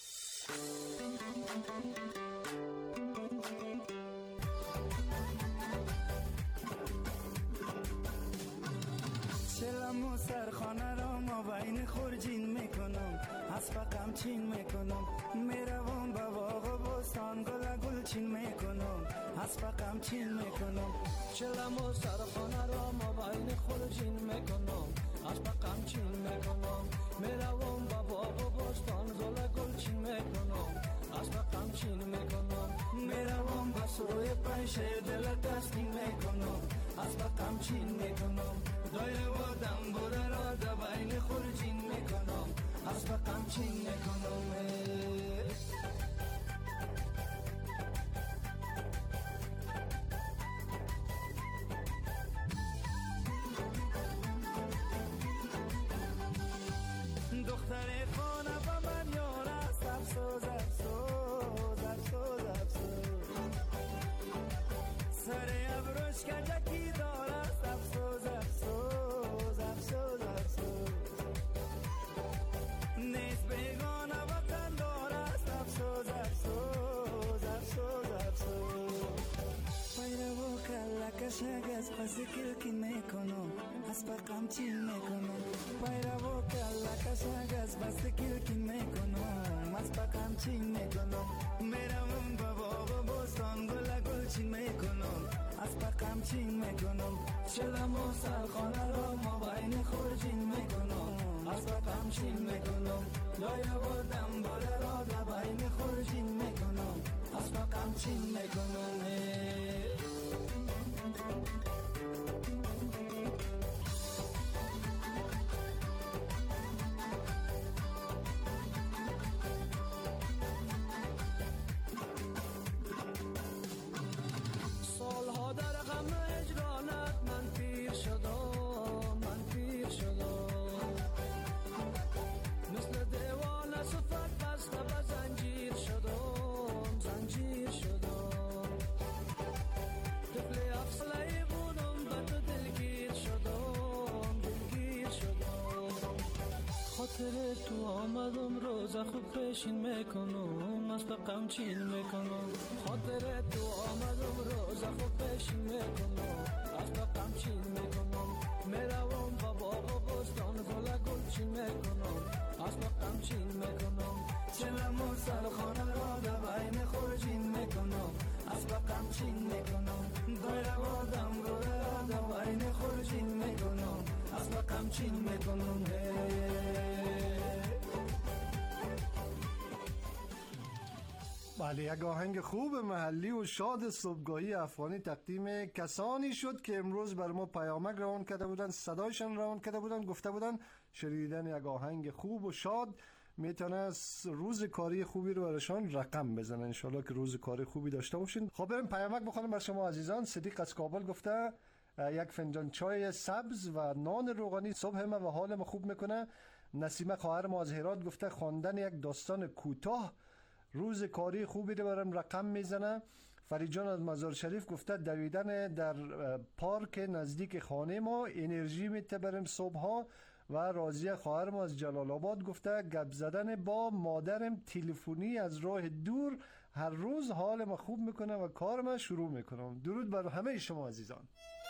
چلم و سرخانه را ما بین خورجین میکنم، از فقم چین میکنم، میروم با باغ و بستان گل گل چین میکنم، از فقم چین میکنم. چلم و سرخانه را ما بین خورجین میکنم، از فقم چین میکنم، میروم با باغ و بستان گل گل چین میکنم، از فقم چین میکنم، میروم با سروی پنشه دل تسکین میکنم، از فقم چین میکنم. دایره و دنبوره را در بین خورجین میکنم، از فقم چین میکنم. دختر خانه با من یار است، افسوس افسوس افسوس افسوس، سر ابروش کجکی دار است، افسوس افسوس افسوس افسوس. شگز پس کلکی میکنم از پاکم چین میکنم پیرو کلا شگز پس کلکی میکنم از پاکم چین میکنم میرم بابا و بستان گل گل چین میکنم از پاکم چین میکنم چلم و سرخانه را ما بین خورجین میکنم از پاکم چین میکنم لایه بردم بالا را در بین خورجین میکنم از پاکم چین میکنم سالها در غم هجرانت من پیر شدم من پیر شدم مثل دیوانه صفت بسته به زنجیر شدم زنجیر شدم طفل افسله‌ای بودم به تو دلگیر شدم دلگیر شدم خاطر تو آمدم روز خوب پیشین میکنم از پاکم چین میکنم خاطر تو آمدم روز خوب پیشین میکنم از پاکم چین میکنم میروم با باغ و بستان گل گل چین میکنم از پاکم چین میکنم چلم و سرخانه را در بین خورجین میکنم از پاکم چین میکنم دایره بادم گل را در بین خورجین میکنم از پاکم چین میکنم بله، یک آهنگ خوب محلی و شاد صبحگاهی افغانی تقدیم کسانی شد که امروز بر ما پیامک روان کرده بودن، صدایشان روان کرده بودن، گفته بودن شنیدن یک آهنگ خوب و شاد میتونه روز کاری خوبی رو برشان رقم بزنه. انشالله که روز کاری خوبی داشته باشین. خب بریم پیامک بخونیم بر شما عزیزان. صدیق از کابل گفته یک فنجان چای سبز و نان روغنی صبح ما و حال ما خوب میکنه. نسیمه خواهر ما از هرات گفته خواندن یک داستان کوتاه روز کاری خوبی رو برام رقم میزنه. فرید جان از مزار شریف گفته دویدن در پارک نزدیک خانه ما انرژی میته بریم صبحها. و راضیه خواهر ما از جلال آباد گفته گپ زدن با مادرم تلفنی از راه دور هر روز حال ما خوب میکنه و کار ما شروع میکنم. درود بر همه شما عزیزان.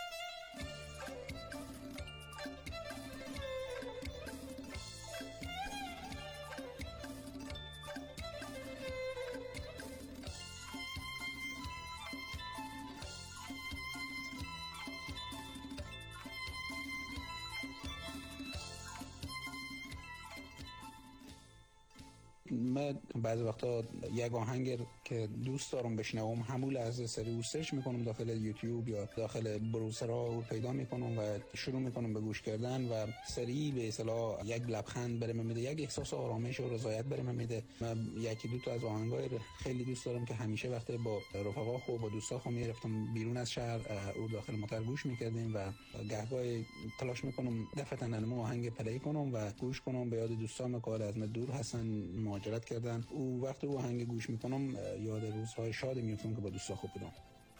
من بعضی وقتا یک آهنگ که دوست دارم بشنوم همون لحظه سری او سرچ میکنم داخل یوتیوب یا داخل بروزرها و پیدا میکنم و شروع میکنم به گوش کردن و سری به اصطلاح یک لبخند برام میده، یک احساس آرامش و رضایت برام میده. من یکی دو تا از آهنگای خیلی دوست دارم که همیشه وقتی با رفقا خو با دوستا خو میرفتم بیرون از شهر او داخل موتور گوش میکردیم و گهگاه تلاش میکنم دفعه انمو آهنگ پلی کنم و گوش کنم به یاد دوستام که از من دور هستن مهاجرت کردن. او وقتی او آهنگ گوش میکنم یاد روزهای شاد میفتم که با دوستا خوب بودم.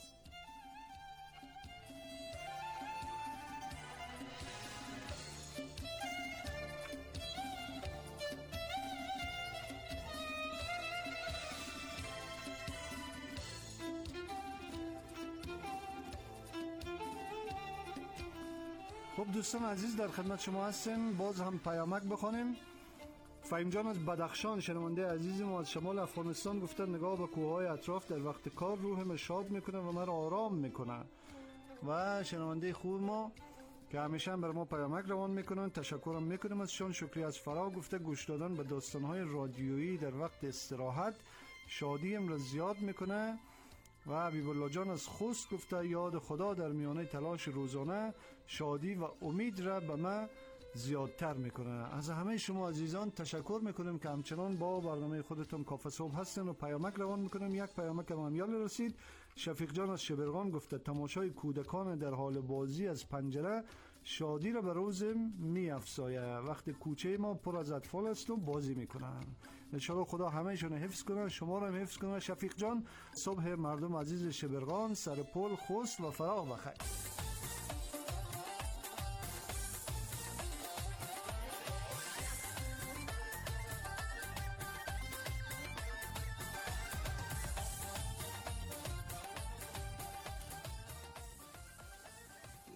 خب دوستان عزیز در خدمت شما هستیم. باز هم پیامک بخونیم. فهیم جان از بدخشان شنونده عزیز ما از شمال افغانستان گفته نگاه به کوههای اطراف در وقت کار روحم شاد میکنه و مرا آرام میکنه. و شنونده خوب ما که همیشه بر ما پیامک روان میکنن تشکرم میکنیم ازشان. شکری از فرا گفته گوش دادن به داستانهای رادیویی در وقت استراحت شادیم را زیاد میکنه. و حبیب الله جان از خوست گفته یاد خدا در میانه تلاش روزانه شادی و امید را به ما زیادتر میکنه. از همه شما عزیزان تشکر میکنیم که همچنان با برنامه خودتون کافه صبح هستین و پیامک روان میکنیم. یک پیامک هم همیال رسید. شفیق جان از شبرغان گفته تماشای کودکان در حال بازی از پنجره شادی را به روزم می افزایه. وقت کوچه ما پر از اطفال است و بازی میکنن. انشاءالله خدا همهشون حفظ کنه، شما را هم حفظ کنه. شفیق جان صبح مردم عزیز شبرغان، سرپل، خوست و فراغ بخیر.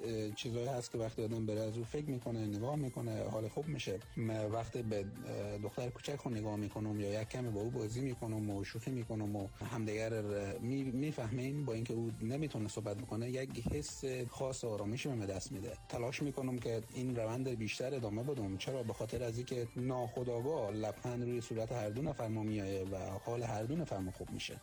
چیزایی هست که وقتی آدم بره از رو فکر میکنه، نگاه میکنه، حال خوب میشه. وقتی به دختر کوچک خود نگاه میکنم یا یک کمی با او بازی میکنم و شوخی میکنم و همدیگر میفهمیم، با اینکه او نمیتونه صحبت بکنه، یک حس خاص آرامشی به دست میده. تلاش میکنم که این روند بیشتر ادامه بدم. چرا؟ به خاطر از اینکه ناخودآگاه لبخند روی صورت هر دو نفر ما میایه و حال هر دو نفر ما خوب میشه.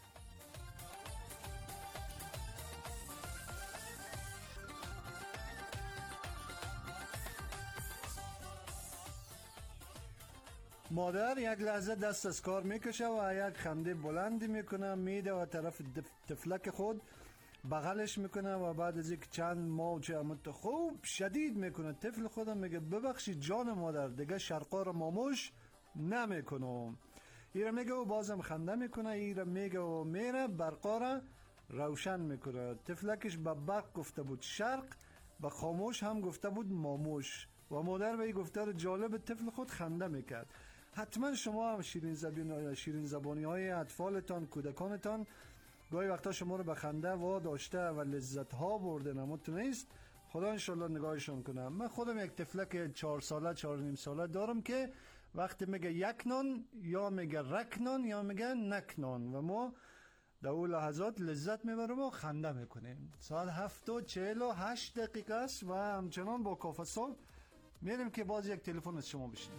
مادر یک لحظه دست از کار میکشه و یک خنده بلندی میکنه، میده و طرف طفلک خود بغلش میکنه و بعد از یک چند ماه چه امت خوب شدید میکنه. طفل خودم میگه ببخشید جان مادر، دیگه شرقا رو ماموش نمیکنم. ایره میگه و بازم خنده میکنه، ایره میگه و میره برقا رو روشن میکنه. طفلکش به برق گفته بود شرق، به خاموش هم گفته بود ماموش و مادر به این گفتار جالب طفل خود خنده میکرد. حتما شما هم شیرین زبانی شیرین زبانی های اطفالتان، کودکانتان گاهی وقتا شما رو به خنده وا داشته و لذت ها برده، نموت نیست. خدا انشالله نگاهشون کنه. من خودم یک طفلک چهار ساله چهار نیم ساله دارم که وقتی میگه یک نان یا میگه رک نان یا میگه نک نان و ما در اون لحظات لذت میبریم و خنده میکنیم. ساعت هفت و چهل و هشت دقیقه است و همچنان با کافه صبح میریم که باز یک تلفن از شما بشنیم.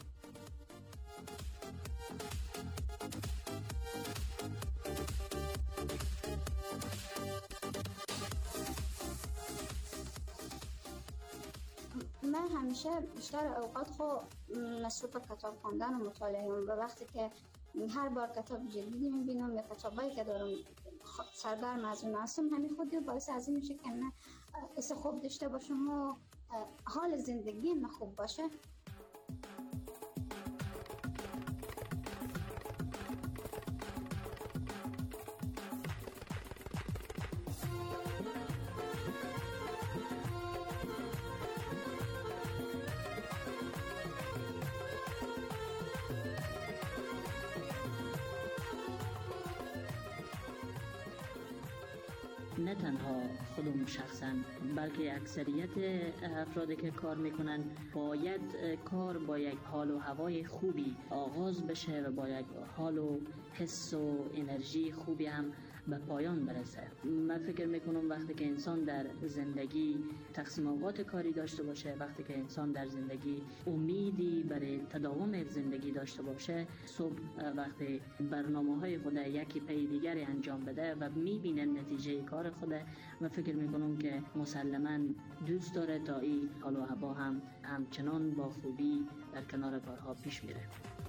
من همیشه بیشتر اوقات خو مصروف کتاب خواندن و مطالعه هم و وقتی که هر بار کتاب جدیدی میبینم یا کتابایی که دارم سرگرم از اون هستم، همین خودی باعث از این میشه که من حس خوب داشته باشم و حال زندگی من خوب باشه. نه تنها خودم شخصا بلکه اکثریت افرادی که کار میکنن باید کار با یک حال و هوای خوبی آغاز بشه و با یک حال و حس و انرژی خوبی هم به پایان برسه. من فکر میکنم وقتی که انسان در زندگی تقسیم اوقات کاری داشته باشه، وقتی که انسان در زندگی امیدی برای تداوم زندگی داشته باشه، صبح وقتی برنامه های خود یکی پی دیگری انجام بده و میبینه نتیجه کار خود، من فکر میکنم که مسلما دوست داره تا این حال و هوا هم همچنان با خوبی در کنار کارها پیش میره.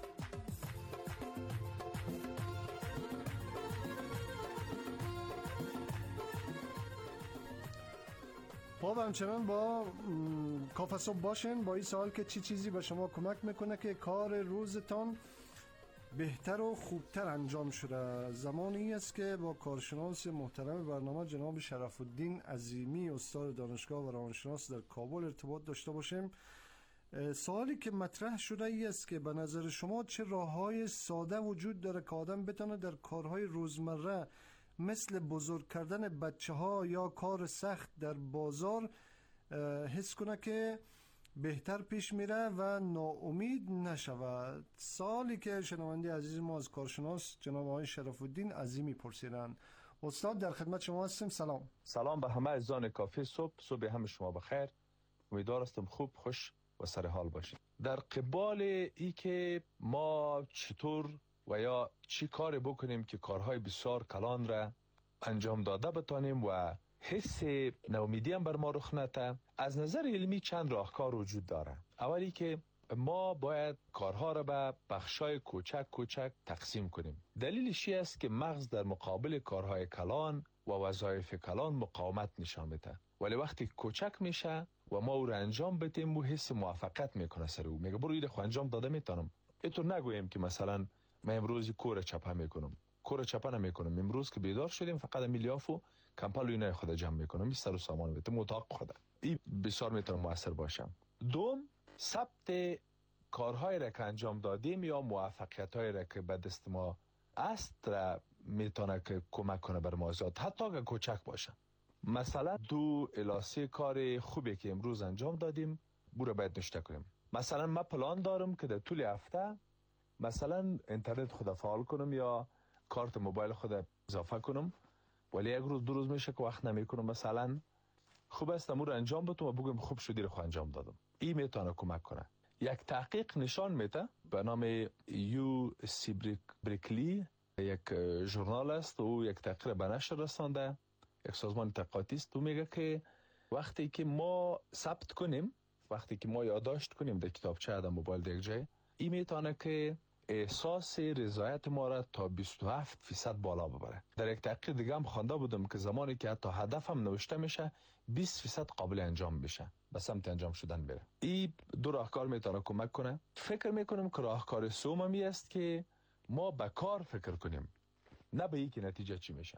خب همچنان با کافه صبح باشین با این سوال که چی چیزی به شما کمک میکنه که کار روزتان بهتر و خوبتر انجام شده. زمانی است که با کارشناس محترم برنامه جناب شرف الدین عظیمی استاد دانشگاه و روانشناس در کابل ارتباط داشته باشیم. سوالی که مطرح شده ای است که به نظر شما چه راههای ساده وجود داره که آدم بتونه در کارهای روزمره مثل بزرگ کردن بچه ها یا کار سخت در بازار حس کنه که بهتر پیش میره و ناامید نشود؟ سوالی که شنونده عزیز ما از کارشناس جناب آقای شرف الدین عظیمی پرسیدن. استاد در خدمت شما هستیم. سلام. سلام به همه عزیزان کافه صبح. صبح همه شما بخیر. امیدوار هستم خوب، خوش و سر حال باشید. در قبال ای که ما چطور و یا چی کار بکنیم که کارهای بسیار کلان را انجام داده بتانیم و حس ناامیدی هم بر ما رخ نده، از نظر علمی چند راهکار وجود داره. اولی که ما باید کارها را به بخشای کوچک کوچک تقسیم کنیم. دلیلش این است که مغز در مقابل کارهای کلان و وظایف کلان مقاومت نشان میده، ولی وقتی کوچک میشه و ما او را انجام بدیم و حس موفقیت میکنه سر او، میگه برو ایده خو انجام داده میتونم. اینطور نگویم که مثلا من امروز کور چپه میکنم، کور چپه نمیکنم. امروز که بیدار شدیم فقط میلیافو کمپل و اینای خود جمع میکنم، می سر و سامان بیتم اتاق خود. این بسیار میتونه موثر باشم. دوم، ثبت کارهای را که انجام دادیم یا موفقیت های را که به دست ما است را میتونه که کمک کنه بر ما زیاد، حتی که کوچک باشه. مثلا دو الی سه کار خوبی که امروز انجام دادیم برو باید نشته کنیم. مثلا من پلان دارم که در طول هفته مثلا اینترنت خود فعال کنم یا کارت موبایل خود اضافه کنم، ولی یک روز دو روز میشه که وقت نمیکنم. مثلا خوب است امور انجام بدم و بگم خوب شدی رو خود انجام دادم. این میتونه کمک کنه. یک تحقیق نشان میده به نام یو سی بریکلی، یک ژورنال است و یک تحقیق به نشر رسانده، یک سازمان تحقیقاتی است، و میگه که وقتی که ما ثبت کنیم، وقتی که ما یادداشت کنیم در کتابچه در موبایل در یک جای، این میتونه که احساس رضایت ما را تا بیست و هفت درصد بالا ببره. در یک تحقیق دیگه هم خوانده بودم که زمانی که حتی هدف هم نوشته میشه بیست درصد قابل انجام میشه، به سمت انجام شدن بره. این دو راهکار میتونه کمک کنه. فکر میکنم که راهکار سوم می است که ما به کار فکر کنیم، نه به اینکه نتیجه چی میشه.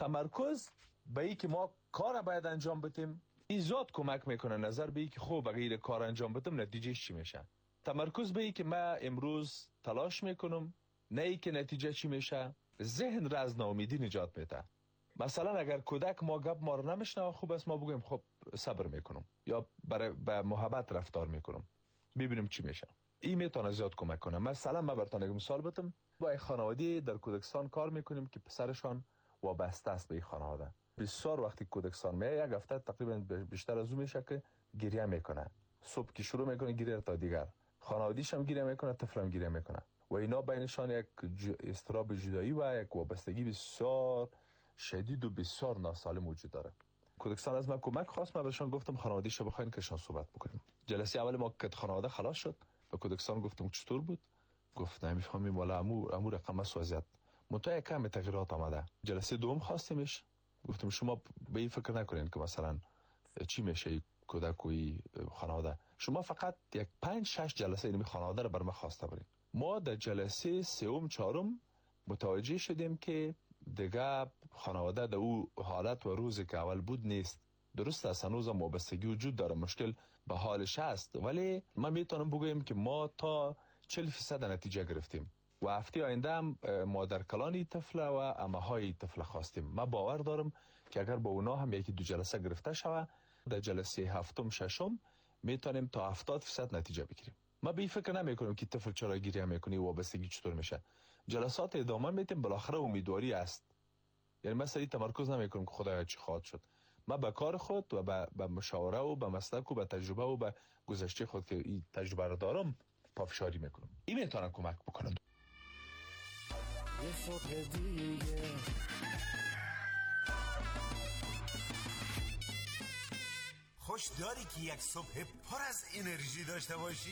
تمرکز به اینکه ما کار باید انجام بدیم این زیاد کمک میکنه نظر به اینکه خوب اگه کار انجام بدم نتیجه چی میشه. تمرکز به اینکه من امروز تلاش میکنم، نه اینکه نتیجه چی میشه، ذهن را از ناامیدی نجات میده. مثلا اگر کودک ما گپ ما رو نمیشنوه، خوب است ما بگیم خب صبر میکنم یا برای به محبت رفتار میکنم، ببینیم چی میشه. این میتونه زیاد کمک کنه. مثلا من براتون یک مثال بدم. با یک خانواده در کودکستان کار میکنیم که پسرشان وابسته است به این خانواده. بسیار وقتی کودکستان میاد یک هفته تقریبا بیشتر از اون میشه که گریه میکنه. صبح که شروع میکنه گریه تا دیگر، خانواده‌اش هم گریه میکنه، طفلم گریه میکنه و اینا بینشان یک اضطراب جدایی و یک وابستگی بسیار شدید و بسیار ناسالم وجود داره. کودکستان از من کمک خواست، من بهشون گفتم خانواده‌اش بخواین که شان صحبت بکنیم. جلسه اول ما که خانواده خلاص شد به کودکستان گفتم چطور بود؟ گفت نمیفهمیم والا امور امور رقم وضعیت منتها کم تغییرات آمده. جلسه دوم خواستیمش، گفتم شما به این فکر نکنین که مثلا چی میشه کودک و خانواده، شما فقط یک پنج شش جلسه این خانواده رو بر ما خواسته برین. ما در جلسه سوم چهارم متوجه شدیم که دیگه خانواده در او حالت و روزی که اول بود نیست. درست است هنوز هم وابستگی وجود داره، مشکل به حالش هست، ولی من میتونم بگویم که ما تا چهل درصد نتیجه گرفتیم و هفته آینده هم مادر کلانی طفل و عمه‌های طفل خواستیم. من باور دارم که اگر با اونا هم یکی دو جلسه گرفته شوه، در جلسه هفتم ششم میتونیم تا هفتاد درصد نتیجه بگیریم. ما به فکر نمی کنیم که طفل چرا گریه میکنه و وابستگی چطور میشه. جلسات ادامه میتیم، بالاخره امیدواری است. یعنی مثلا تمرکز نمی کنیم که خدایا چی خواهد شد. ما به کار خود و به, به مشاوره و به مسلک و به تجربه و به گذشته خود که این تجربه رو دارم پافشاری میکنم. این میتونه کمک بکنه. یه صبح دیگه خوش داری که یک صبح پر از انرژی داشته باشی؟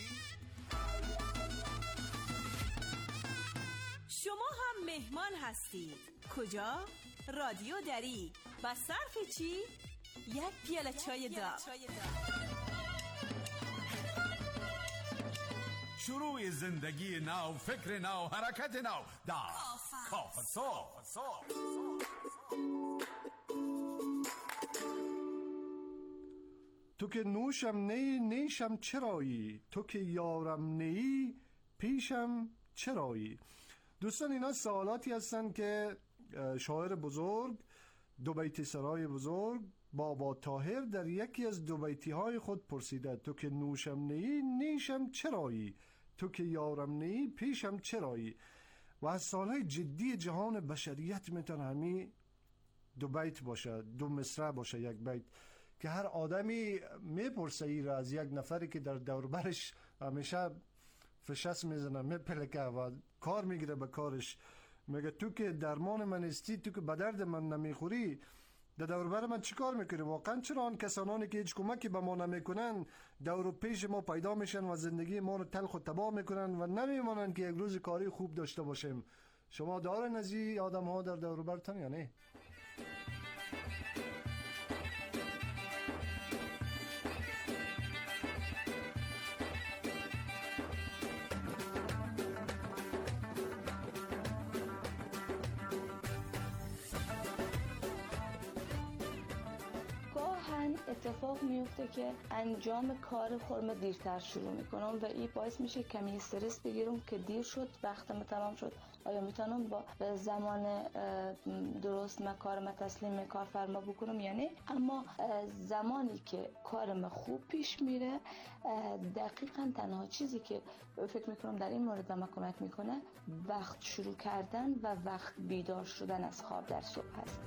شما هم مهمان هستید. کجا؟ رادیو دری. با صرف چی؟ یک پیاله چای داغ. شروع زندگی نو، فکر نو، حرکت نو. دا کافه صبح صبح. تو که نوشم نی نیشم چرایی، تو که یارم نی پیشم چرایی. دوستان اینا سوالاتی هستن که شاعر بزرگ دو بیتی سرای بزرگ بابا طاهر در یکی از دو بیتی های خود پرسیده. تو که نوشم نی نیشم چرایی، تو که یارم نی پیشم چرایی. و از سالهای جدی جهان بشریت میتونه همین دو بیت باشه، دو مصرع باشه، یک بیت که هر آدمی میپرسه ای را از یک نفری که در دوربرش همیشه فشس میزنه، میپلکه و کار میگیره به کارش. میگه تو که درمان من استی، تو که به درد من نمیخوری، در دوربر من چی کار میکنی؟ واقعا چرا آن کسانانی که هیچ کمکی به ما نمیکنن دور و پیش ما پیدا میشن و زندگی ما رو تلخ و تباه میکنن و نمیمانن که یک روز کاری خوب داشته باشیم؟ شما دارن از این آدم ها در دوربرتان یا نه؟ اتفاق میفته که انجام کار خودم دیرتر شروع میکنم و این باعث میشه کمی استرس بگیرم که دیر شد، وقتم تمام شد آیا میتونم با زمان درست من کارم تسلیم کارفرما بکنم یا نه. اما زمانی که کارم خوب پیش میره، دقیقاً تنها چیزی که فکر میکنم در این مورد من کمک میکنه وقت شروع کردن و وقت بیدار شدن از خواب در صبح هست.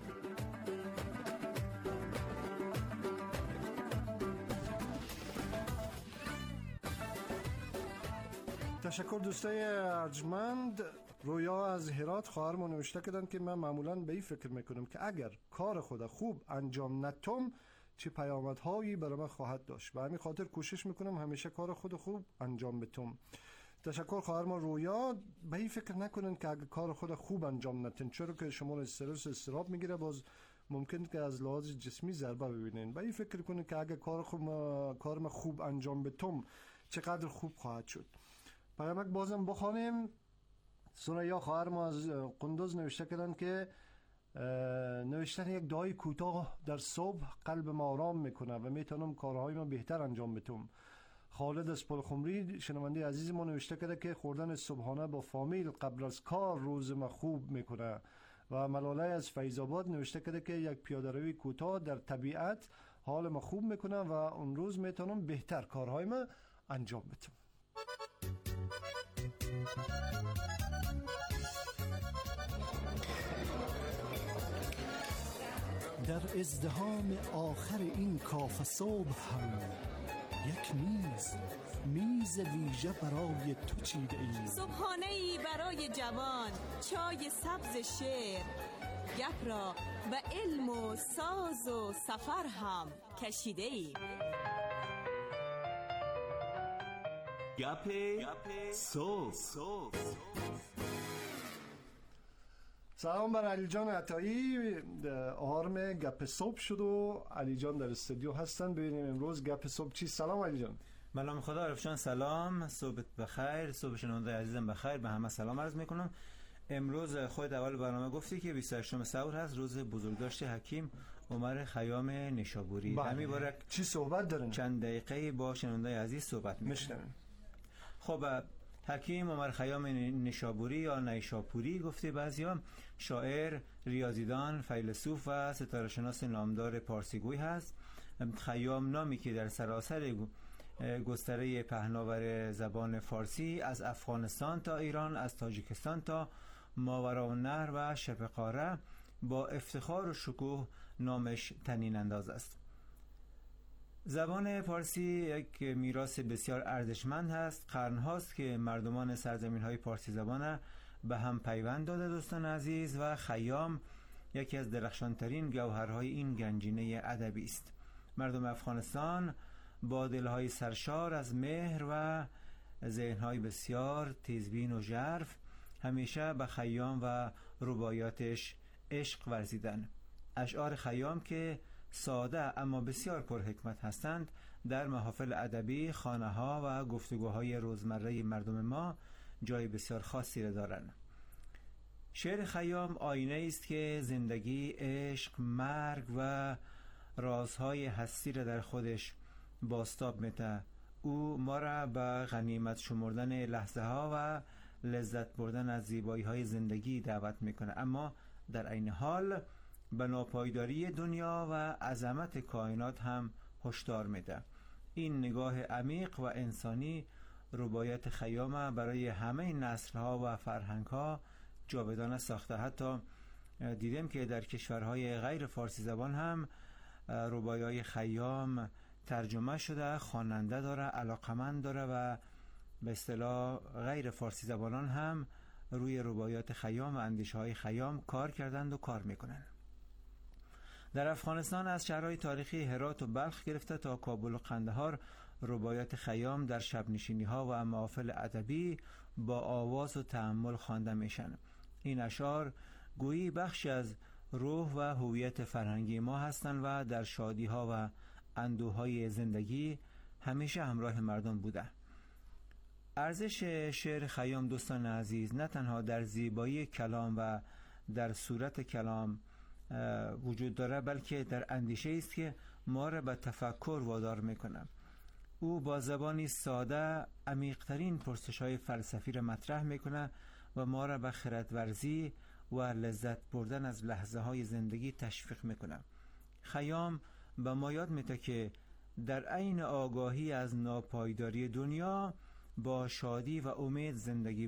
تشکر دوستای ارجمند. رویا از هرات خواهر ما نوشته کردن که من معمولاً به این فکر میکنم که اگر کار خود خوب انجام نتم چه پیامدهایی برای من خواهد داشت و همین خاطر کوشش میکنم همیشه کار خود خوب انجام بتم. تشکر خواهر ما رویا. به این فکر نکنن که اگر کار خود خوب انجام نتن، چرا که شما استرس و استراب میگیره، باز ممکن که از لحاظ جسمی ضربه ببینین. به این فکر کنین که اگر کار خوب کار ما خوب انجام بتم چقدر خوب خواهد شد. پیامک بازم بخوانیم. سوریا خواهر ما از قندوز نوشته کردن که نوشتن یک دعای کوتاه در صبح قلب ما آرام میکنه و میتونم کارهای ما بهتر انجام بتم. خالد از پلخمری شنونده عزیز ما نوشته کرده که خوردن صبحانه با فامیل قبل از کار روز ما خوب میکنه. و ملاله از فیض آباد نوشته کرده که یک پیاده روی کوتاه در طبیعت حال ما خوب میکنه و اون روز میتونم بهتر کارهای ما انجام بدم. در ازدحام آخر این کافه صبح هم یک میز میز ویژه برای تو چیده ایم. صبحانه‌ای برای جوان، چای سبز شعر، گپ را به علم و ساز و سفر هم کشیده ایم. گپ صبح. سلام بر علی جان عطایی. آرم گپ صبح شد و علی جان در استودیو هستن. ببینیم امروز گپ صبح چی. سلام علی جان. ملام خدا عارف جان، سلام، صبحت بخیر، صبح شنونده عزیزم بخیر، به همه سلام عرض میکنم. امروز خود اول برنامه گفتی که بیست و هشتم سحور هست، روز بزرگداشت حکیم عمر خیام نشابوری. همین باره چی صحبت دارن؟ چند دقیقه با شنونده عزیز صحبت میکنم. خب حکیم عمر خیام نشابوری یا نیشاپوری گفته بعضیا، شاعر، ریاضیدان، فیلسوف و ستاره شناس نامدار پارسیگوی هست. خیام نامی که در سراسر گستره پهناور زبان فارسی از افغانستان تا ایران، از تاجیکستان تا ماوراءالنهر و شبه قاره با افتخار و شکوه نامش طنین انداز است. زبان فارسی یک میراث بسیار ارزشمند هست. قرن‌هاست که مردمان سرزمین‌های فارسی زبان به هم پیوند داده دوستان عزیز و خیام یکی از درخشانترین گوهرهای این گنجینه ادبی است. مردم افغانستان با دلهای سرشار از مهر و ذهن‌های بسیار تیزبین و ژرف همیشه به خیام و رباعیاتش عشق ورزیدن. اشعار خیام که ساده اما بسیار پرحکمت هستند در محافل ادبی، خانه‌ها و گفتگوهای روزمره مردم ما جای بسیار خاصی را دارند. شعر خیام آینه است که زندگی، عشق، مرگ و رازهای هستی را در خودش بازتاب میده. او ما را به غنیمت شمردن لحظه ها و لذت بردن از زیبایی های زندگی دعوت میکنه، اما در عین حال به ناپایداری دنیا و عظمت کائنات هم هشدار میده. این نگاه عمیق و انسانی رباعیات خیام برای همه نسل‌ها و فرهنگ‌ها جاودانه ساخته. حتی دیدم که در کشورهای غیر فارسی زبان هم رباعیات خیام ترجمه شده، خواننده داره، علاقمند داره و به اصطلاح غیر فارسی زبانان هم روی رباعیات خیام و اندیشه‌های خیام کار کردند و کار میکنن. در افغانستان از شهرهای تاریخی هرات و بلخ گرفته تا کابل و قندهار رباعیات خیام در شب نشینی ها و محافل ادبی با آواز و تأمل خوانده میشن. این اشعار گویی بخشی از روح و هویت فرهنگی ما هستند و در شادی ها و اندوهای زندگی همیشه همراه مردم بوده. ارزش شعر خیام دوستان عزیز نه تنها در زیبایی کلام و در صورت کلام وجود داره، بلکه در اندیشه است که ما را به تفکر وادار میکنه. او با زبانی ساده عمیق‌ترین پرسش‌های فلسفی را مطرح میکنه و ما را به خردورزی و لذت بردن از لحظه های زندگی تشویق میکنه. خیام به ما یاد میده که در عین آگاهی از ناپایداری دنیا با شادی و امید زندگی